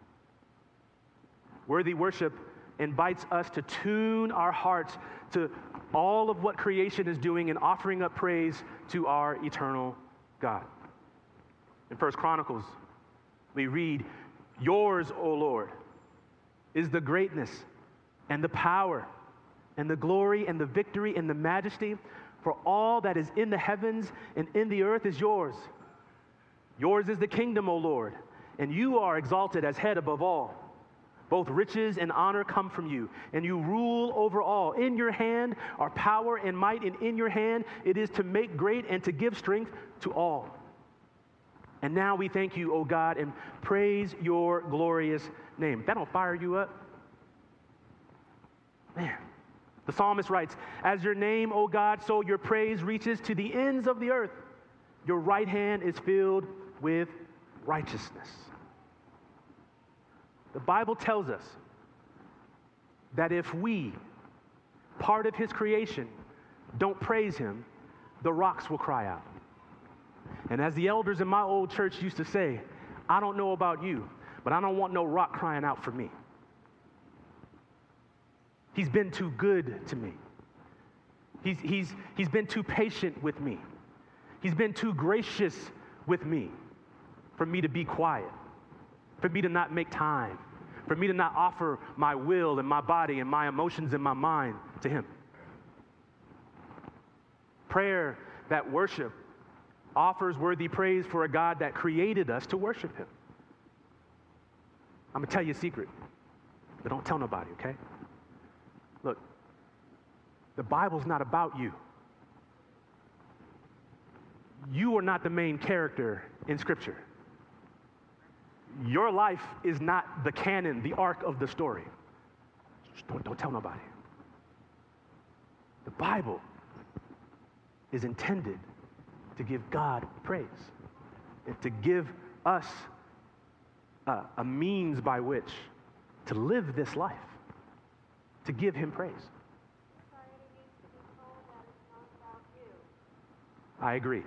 Worthy worship invites us to tune our hearts to all of what creation is doing and offering up praise to our eternal God. In First Chronicles, we read, "Yours, O Lord, is the greatness and the power and the glory and the victory and the majesty, for all that is in the heavens and in the earth is yours. Yours is the kingdom, O Lord, and you are exalted as head above all. Both riches and honor come from you, and you rule over all. In your hand are power and might, and in your hand it is to make great and to give strength to all. And now we thank you, O God, and praise your glorious name." That don't fire you up? Man. The psalmist writes, "As your name, O God, so your praise reaches to the ends of the earth. Your right hand is filled with righteousness." The Bible tells us that if we, part of his creation, don't praise him, the rocks will cry out. And as the elders in my old church used to say, I don't know about you, but I don't want no rock crying out for me. He's been too good to me. He's, he's, he's been too patient with me. He's been too gracious with me for me to be quiet, for me to not make time, for me to not offer my will and my body and my emotions and my mind to him. Prayer that worship offers worthy praise for a God that created us to worship him. I'm going to tell you a secret, but don't tell nobody, okay? Look, the Bible's not about you. You are not the main character in Scripture. Your life is not the canon, the arc of the story. Just don't, don't tell nobody. The Bible is intended to give God praise and to give us a, a means by which to live this life, to give him praise. I agree.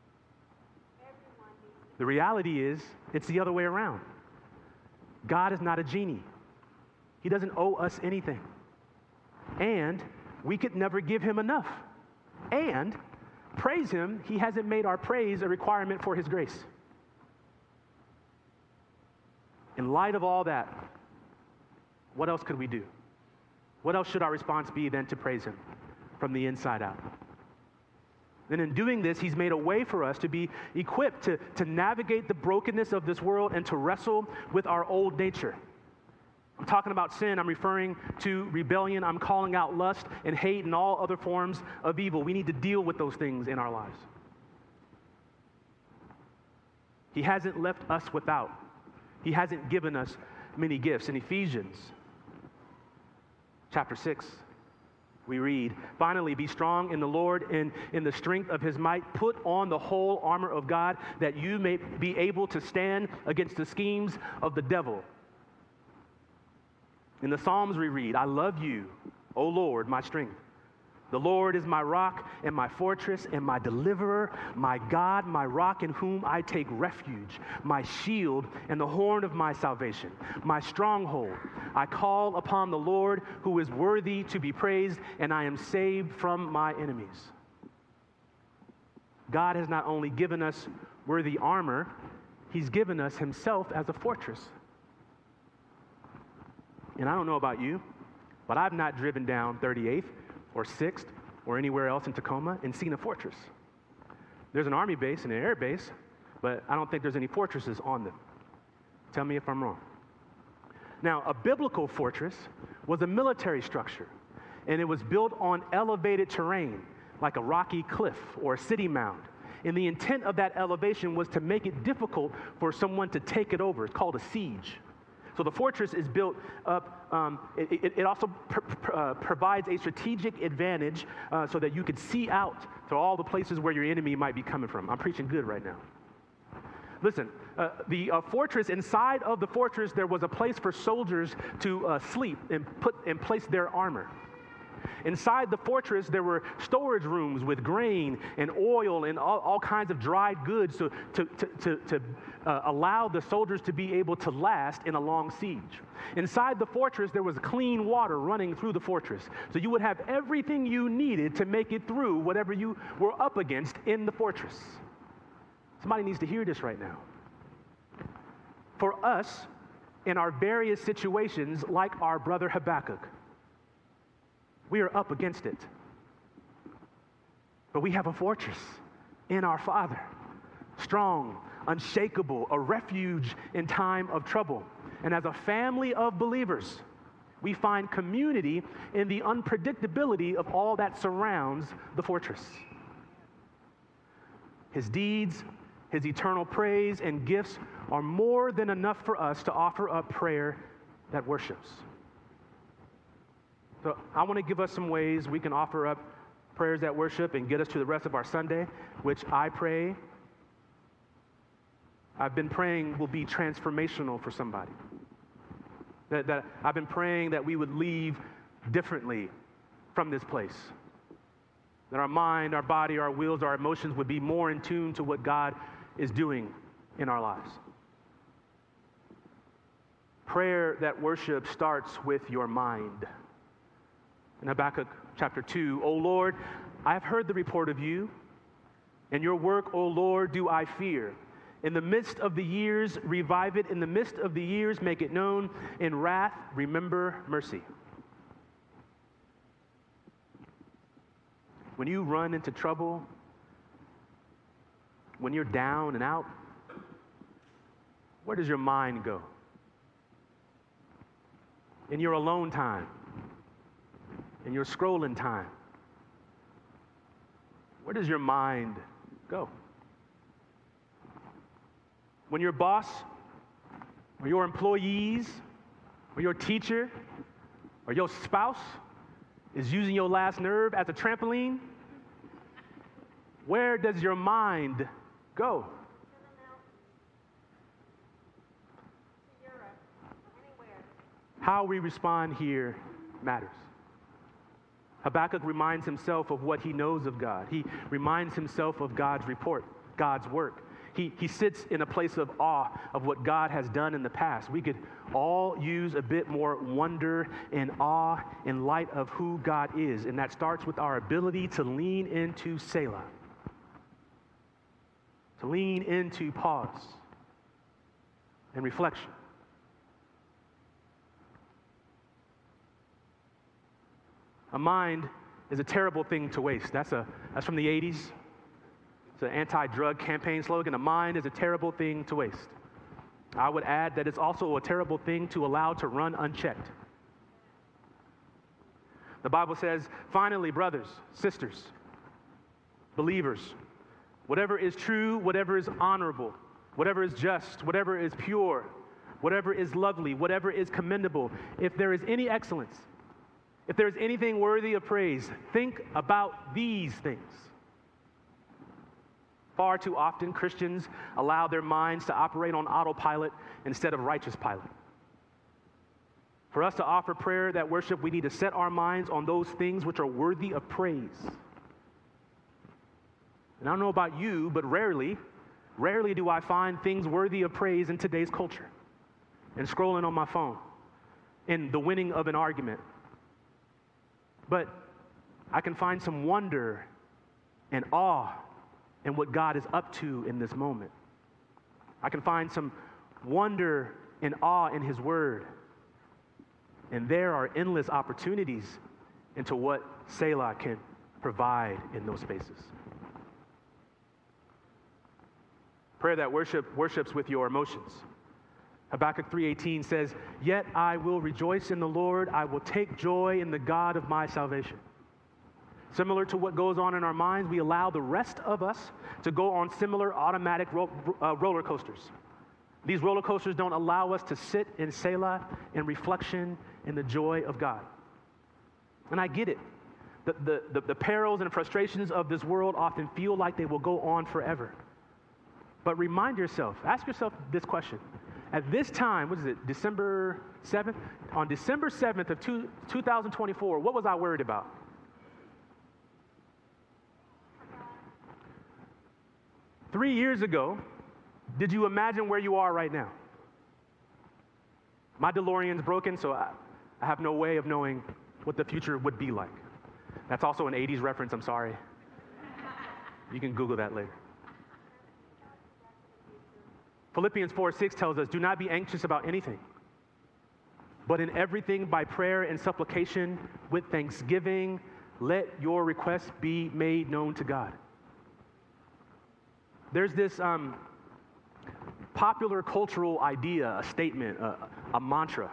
The reality is, it's the other way around. God is not a genie. He doesn't owe us anything. And we could never give him enough. And praise him, he hasn't made our praise a requirement for his grace. In light of all that, what else could we do? What else should our response be than to praise him from the inside out? And in doing this, he's made a way for us to be equipped to, to navigate the brokenness of this world and to wrestle with our old nature. I'm talking about sin. I'm referring to rebellion. I'm calling out lust and hate and all other forms of evil. We need to deal with those things in our lives. He hasn't left us without. He hasn't given us many gifts. In Ephesians chapter six, we read, "Finally, be strong in the Lord and in the strength of his might. Put on the whole armor of God, that you may be able to stand against the schemes of the devil." In the Psalms we read, "I love you, O Lord, my strength. The Lord is my rock and my fortress and my deliverer, my God, my rock in whom I take refuge, my shield and the horn of my salvation, my stronghold. I call upon the Lord who is worthy to be praised, and I am saved from my enemies." God has not only given us worthy armor, he's given us himself as a fortress. And I don't know about you, but I've not driven down thirty-eighth or sixth or anywhere else in Tacoma and seen a fortress. There's an army base and an air base, but I don't think there's any fortresses on them. Tell me if I'm wrong. Now, a biblical fortress was a military structure, and it was built on elevated terrain, like a rocky cliff or a city mound. And the intent of that elevation was to make it difficult for someone to take it over. It's called a siege. So the fortress is built up. Um, it, it also pr- pr- uh, provides a strategic advantage uh, so that you could see out to all the places where your enemy might be coming from. I'm preaching good right now. Listen, uh, the uh, fortress, inside of the fortress, there was a place for soldiers to uh, sleep and put and place their armor. Inside the fortress, there were storage rooms with grain and oil and all, all kinds of dried goods to, to, to, to, to uh, allow the soldiers to be able to last in a long siege. Inside the fortress, there was clean water running through the fortress. So you would have everything you needed to make it through whatever you were up against in the fortress. Somebody needs to hear this right now. For us, in our various situations, like our brother Habakkuk, we are up against it. But we have a fortress in our Father, strong, unshakable, a refuge in time of trouble. And as a family of believers, we find community in the unpredictability of all that surrounds the fortress. His deeds, his eternal praise, and gifts are more than enough for us to offer up prayer that worships. So I want to give us some ways we can offer up prayers that worship and get us to the rest of our Sunday, which I pray, I've been praying will be transformational for somebody. That, that I've been praying that we would leave differently from this place. That our mind, our body, our wills, our emotions would be more in tune to what God is doing in our lives. Prayer that worship starts with your mind. In Habakkuk chapter two, O Lord, I have heard the report of you, and your work, O Lord, do I fear. In the midst of the years, revive it. In the midst of the years, make it known. In wrath, remember mercy. When you run into trouble, when you're down and out, where does your mind go? In your alone time, in your scrolling time, where does your mind go? When your boss, or your employees, or your teacher, or your spouse is using your last nerve as a trampoline, where does your mind go? How we respond here matters. Habakkuk reminds himself of what he knows of God. He reminds himself of God's report, God's work. He, he sits in a place of awe of what God has done in the past. We could all use a bit more wonder and awe in light of who God is, and that starts with our ability to lean into Selah, to lean into pause and reflection. A mind is a terrible thing to waste. That's, a, that's from the eighties. It's an anti-drug campaign slogan. A mind is a terrible thing to waste. I would add that it's also a terrible thing to allow to run unchecked. The Bible says, finally, brothers, sisters, believers, whatever is true, whatever is honorable, whatever is just, whatever is pure, whatever is lovely, whatever is commendable, if there is any excellence, if there is anything worthy of praise, think about these things. Far too often, Christians allow their minds to operate on autopilot instead of righteous pilot. For us to offer prayer that worship, we need to set our minds on those things which are worthy of praise. And I don't know about you, but rarely, rarely do I find things worthy of praise in today's culture. And scrolling on my phone, in the winning of an argument. But I can find some wonder and awe in what God is up to in this moment. I can find some wonder and awe in His Word. And there are endless opportunities into what Selah can provide in those spaces. Prayer that worship worships with your emotions. Habakkuk three eighteen says, "Yet I will rejoice in the Lord. I will take joy in the God of my salvation." Similar to what goes on in our minds, we allow the rest of us to go on similar automatic ro- uh, roller coasters. These roller coasters don't allow us to sit in Selah, in reflection, in the joy of God. And I get it. The, the, the, the perils and frustrations of this world often feel like they will go on forever. But remind yourself, ask yourself this question. At this time, what is it, December seventh? On December seventh of two, two thousand twenty-four, what was I worried about? Three years ago, did you imagine where you are right now? My DeLorean's broken, so I, I have no way of knowing what the future would be like. That's also an eighties reference, I'm sorry. You can Google that later. Philippians four six tells us, "Do not be anxious about anything, but in everything by prayer and supplication with thanksgiving, let your requests be made known to God." There's this um, popular cultural idea, a statement, a, a mantra,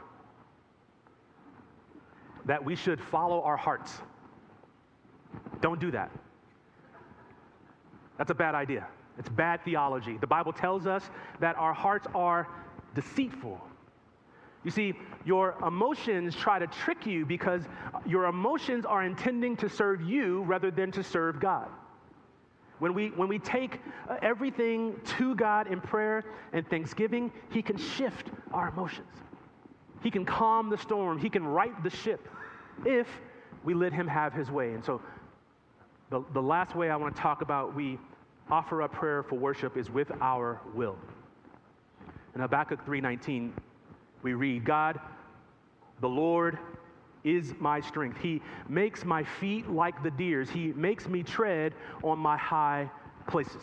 that we should follow our hearts. Don't do that. That's a bad idea. It's bad theology. The Bible tells us that our hearts are deceitful. You see, your emotions try to trick you because your emotions are intending to serve you rather than to serve God. When we, when we take everything to God in prayer and thanksgiving, He can shift our emotions. He can calm the storm. He can right the ship if we let Him have His way. And so the, the last way I want to talk about we offer up prayer for worship is with our will. In Habakkuk three nineteen, we read, "God, the Lord, is my strength. He makes my feet like the deer's. He makes me tread on my high places.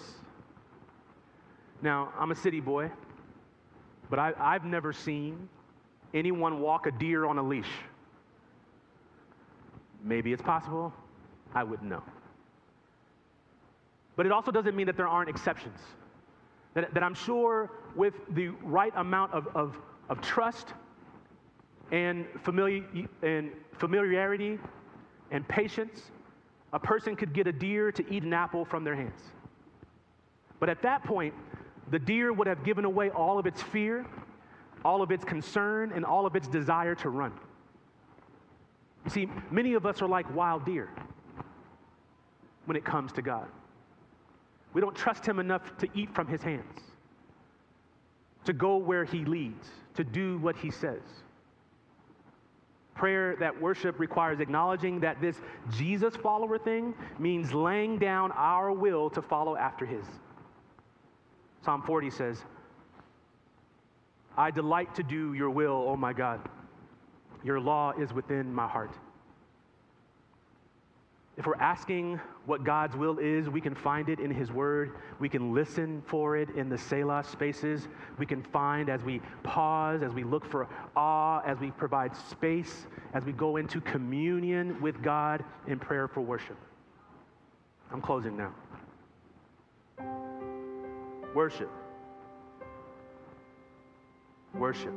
Now, I'm a city boy, but I, I've never seen anyone walk a deer on a leash. Maybe it's possible. I wouldn't know. But it also doesn't mean that there aren't exceptions. That, that I'm sure with the right amount of, of, of trust and, familiar, and familiarity and patience, a person could get a deer to eat an apple from their hands. But at that point, the deer would have given away all of its fear, all of its concern, and all of its desire to run. You see, many of us are like wild deer when it comes to God. We don't trust him enough to eat from his hands, to go where he leads, to do what he says. Prayer that worship requires acknowledging that this Jesus follower thing means laying down our will to follow after his. Psalm forty says, I delight to do your will, oh my God. Your law is within my heart. If we're asking what God's will is, we can find it in his word. We can listen for it in the Selah spaces. We can find as we pause, as we look for awe, as we provide space, as we go into communion with God in prayer for worship. I'm closing now. Worship. Worship.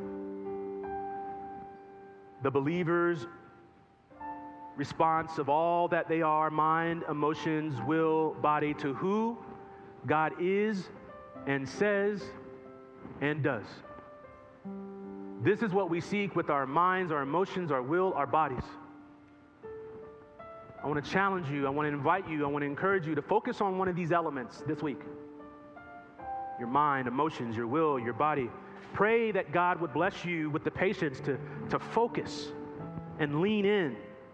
The believer's response of all that they are, mind, emotions, will, body, to who God is and says and does. This is what we seek with our minds, our emotions, our will, our bodies. I want to challenge you, I want to invite you, I want to encourage you to focus on one of these elements this week. Your mind, emotions, your will, your body. Pray that God would bless you with the patience to, to focus and lean in.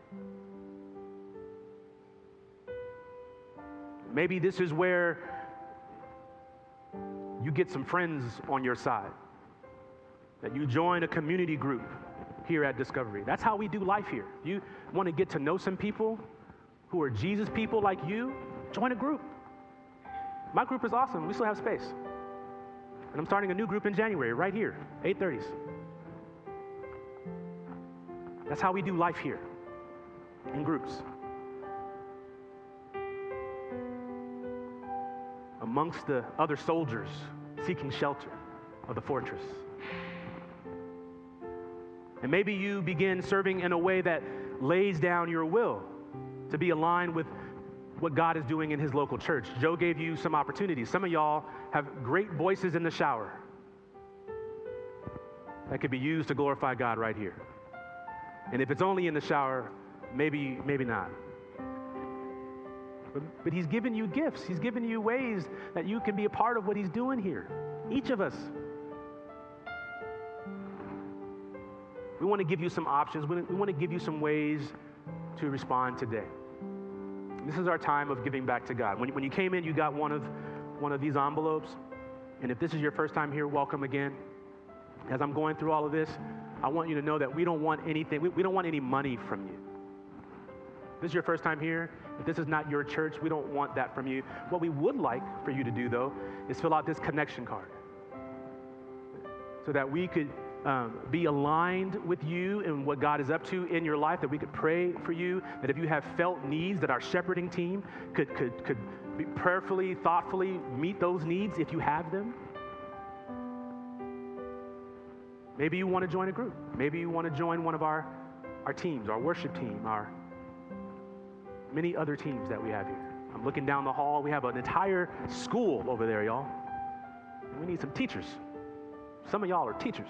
Maybe this is where you get some friends on your side, that you join a community group here at Discovery. That's how we do life here. You want to get to know some people who are Jesus people like you, join a group. My group is awesome. We still have space. And I'm starting a new group in January, right here, eight thirties. That's how we do life here, in groups. Amongst the other soldiers seeking shelter of the fortress. And maybe you begin serving in a way that lays down your will to be aligned with what God is doing in his local church. Joe gave you some opportunities. Some of y'all have great voices in the shower that could be used to glorify God right here. And if it's only in the shower, maybe, maybe not. But, but he's given you gifts. He's given you ways that you can be a part of what he's doing here. Each of us. We want to give you some options. We want to give you some ways to respond today. This is our time of giving back to God. When, when you came in, you got one of, one of these envelopes. And if this is your first time here, welcome again. As I'm going through all of this, I want you to know that we don't want anything, we, we don't want any money from you. If this is your first time here, if this is not your church, we don't want that from you. What we would like for you to do, though, is fill out this connection card so that we could um, be aligned with you and what God is up to in your life, that we could pray for you, that if you have felt needs, that our shepherding team could, could, could be prayerfully, thoughtfully meet those needs if you have them. Maybe you want to join a group. Maybe you want to join one of our, our teams, our worship team, our many other teams that we have here. I'm looking down the hall. We have an entire school over there, y'all. We need some teachers. Some of y'all are teachers.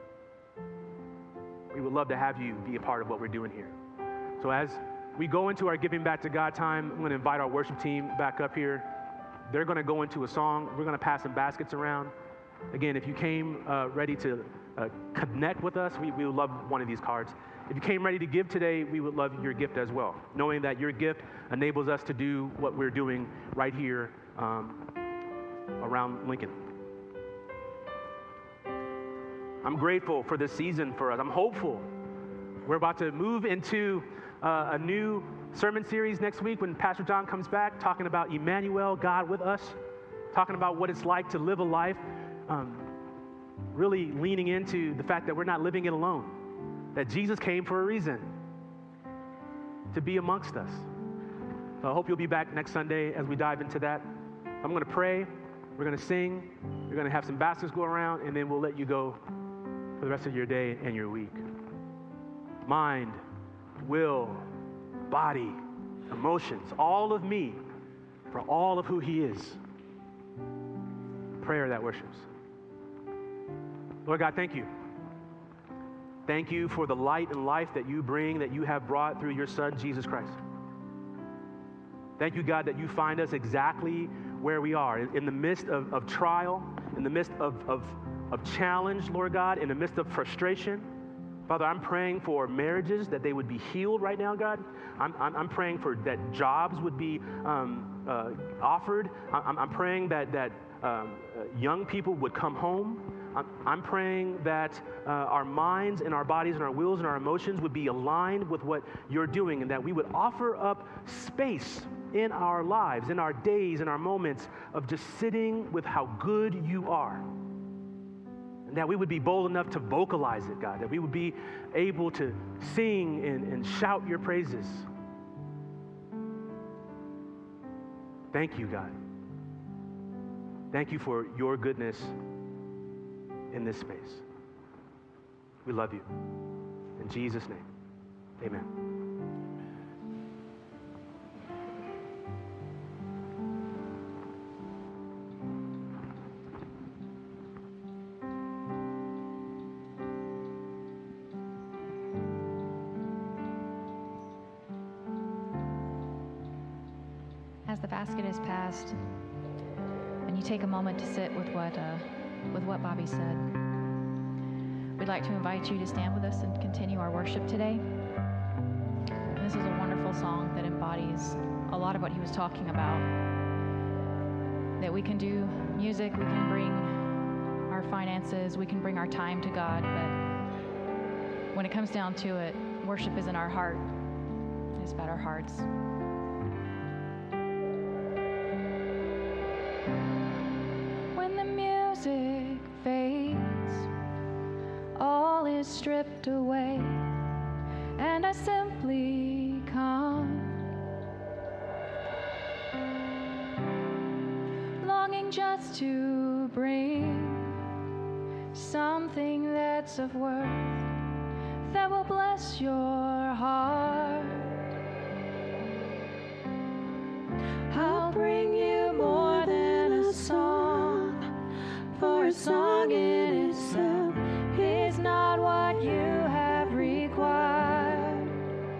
We would love to have you be a part of what we're doing here. So as we go into our Giving Back to God time, I'm going to invite our worship team back up here. They're going to go into a song. We're going to pass some baskets around. Again, if you came uh, ready to uh, connect with us, we, we would love one of these cards. If you came ready to give today, we would love your gift as well, knowing that your gift enables us to do what we're doing right here um, around Lincoln. I'm grateful for this season for us. I'm hopeful We're about to move into uh, a new sermon series next week when Pastor John comes back, talking about Emmanuel, God with us, talking about what it's like to live a life, um, really leaning into the fact that we're not living it alone, that Jesus came for a reason, to be amongst us. So I hope you'll be back next Sunday as we dive into that. I'm going to pray, we're going to sing, we're going to have some baskets go around, and then we'll let you go for the rest of your day and your week. Mind, will, body, emotions, all of me for all of who he is. Prayer that worships. Lord God, thank you. Thank you for the light and life that you bring, that you have brought through your Son, Jesus Christ. Thank you, God, that you find us exactly where we are, in, in the midst of, of trial, in the midst of, of, of challenge, Lord God, in the midst of frustration. Father, I'm praying for marriages, that they would be healed right now, God. I'm, I'm, I'm praying for that jobs would be um, uh, offered. I'm, I'm praying that, that um, uh, young people would come home. I'm, I'm praying that uh, our minds and our bodies and our wills and our emotions would be aligned with what you're doing, and that we would offer up space in our lives, in our days, in our moments of just sitting with how good you are. And that we would be bold enough to vocalize it, God, that we would be able to sing and, and shout your praises. Thank you, God. Thank you for your goodness in this space. We love you. In Jesus' name, amen. As the basket is passed, and you take a moment to sit with what uh, with what Bobby said, we'd like to invite you to stand with us and continue our worship today. And this is a wonderful song that embodies a lot of what he was talking about. That we can do music, we can bring our finances, we can bring our time to God, but when it comes down to it, worship is in our heart. It's about our hearts. Music fades, all is stripped away, and I simply come, longing just to bring something that's of worth, that will bless your heart. I'll bring you more than a song, for a song in itself is not what you have required.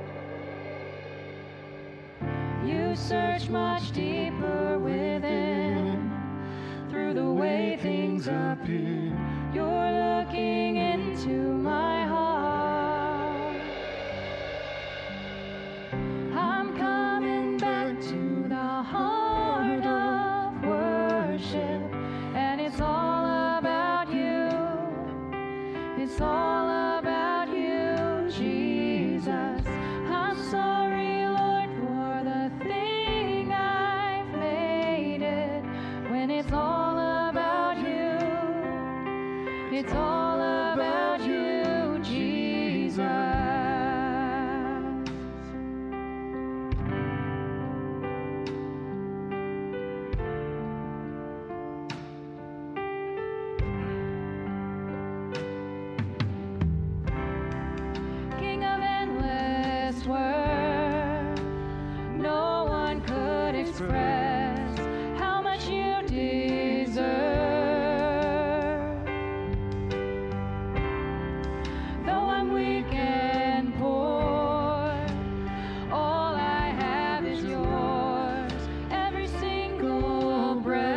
You search much deeper within, through the way things appear. You're looking into my heart. I'm coming back to the heart of worship. And it's all about you. It's all about you, Jesus. I'm sorry, Lord, for the thing I've made it. When it's all about you, it's all about you, Jesus. Express how much you deserve. Though I'm weak and poor, all I have is yours, every single breath.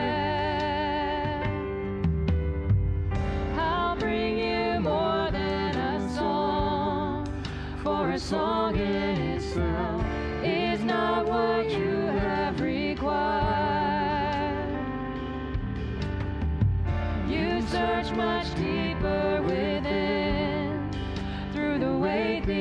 I'll bring you more than a song, for a song in itself is not what you have required. You search much deeper within, through the way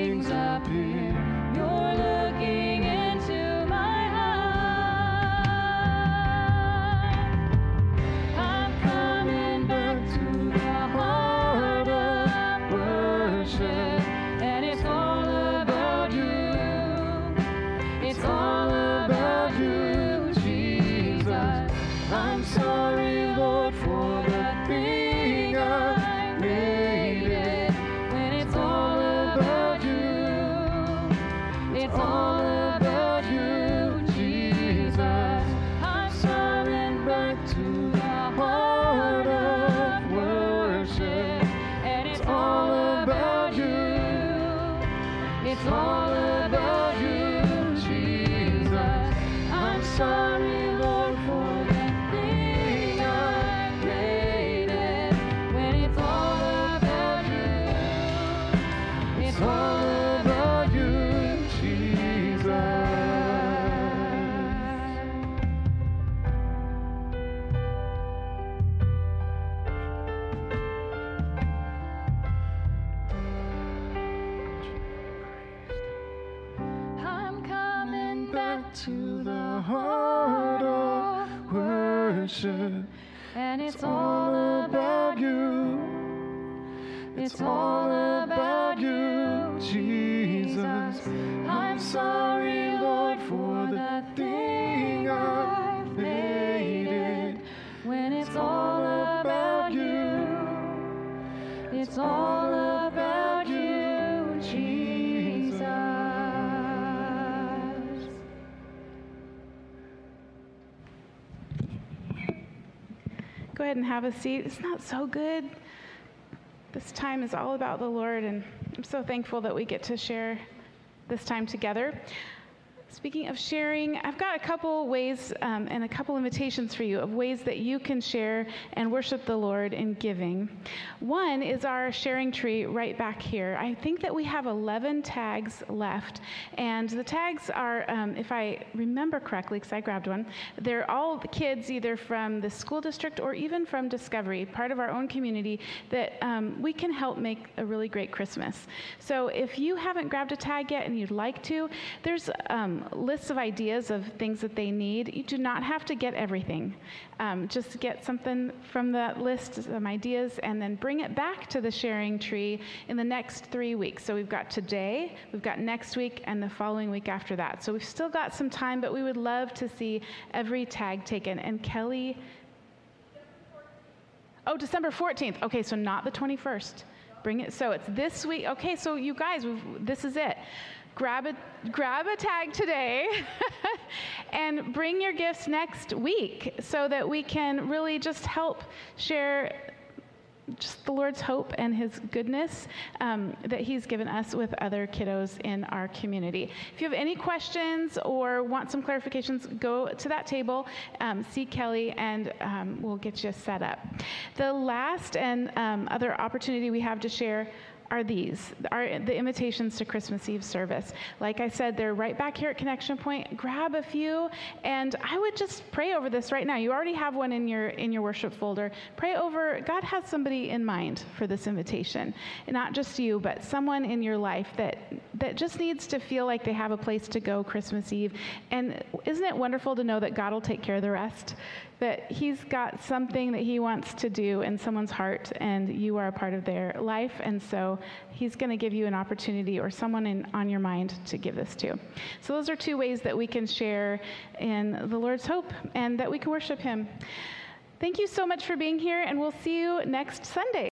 It's all about you, Jesus. I'm sorry, Lord, for that thing I created. When it's all about you, it's all about you, Jesus. I'm coming back To the heart of worship. and it's all about you. It's all about you, Jesus. I'm sorry, Lord, for the thing I've made it. When it's all about you, it's all about you, Jesus. Go ahead and have a seat. It's not so good. This time is all about the Lord, and I'm so thankful that we get to share this time together. Speaking of sharing, I've got a couple ways um, and a couple invitations for you of ways that you can share and worship the Lord in giving. One is our sharing tree right back here. I think that we have eleven tags left, and the tags are, um, if I remember correctly, because I grabbed one, they're all the kids either from the school district or even from Discovery, part of our own community, that um, we can help make a really great Christmas. So if you haven't grabbed a tag yet and you'd like to, there's um, lists of ideas of things that they need. You do not have to get everything. Um, just get something from that list, some ideas, and then bring it back to the sharing tree in the next three weeks. So we've got today, we've got next week, and the following week after that. So we've still got some time, but we would love to see every tag taken. And Kelly, oh, December fourteenth. Okay, so not the twenty-first. Bring it. So it's this week. Okay, so you guys, we've, this is it. Grab a, grab a tag today and bring your gifts next week so that we can really just help share just the Lord's hope and his goodness um, that he's given us with other kiddos in our community. If you have any questions or want some clarifications, go to that table, um, see Kelly, and um, we'll get you set up. The last and um, other opportunity we have to share are these, are the invitations to Christmas Eve service. Like I said, they're right back here at Connection Point. Grab a few, and I would just pray over this right now. You already have one in your in your worship folder. Pray over, God has somebody in mind for this invitation. And not just you, but someone in your life that, that just needs to feel like they have a place to go Christmas Eve. And isn't it wonderful to know that God will take care of the rest? That he's got something that he wants to do in someone's heart, and you are a part of their life, and so he's going to give you an opportunity or someone in, on your mind to give this to. So those are two ways that we can share in the Lord's hope and that we can worship him. Thank you so much for being here, and we'll see you next Sunday.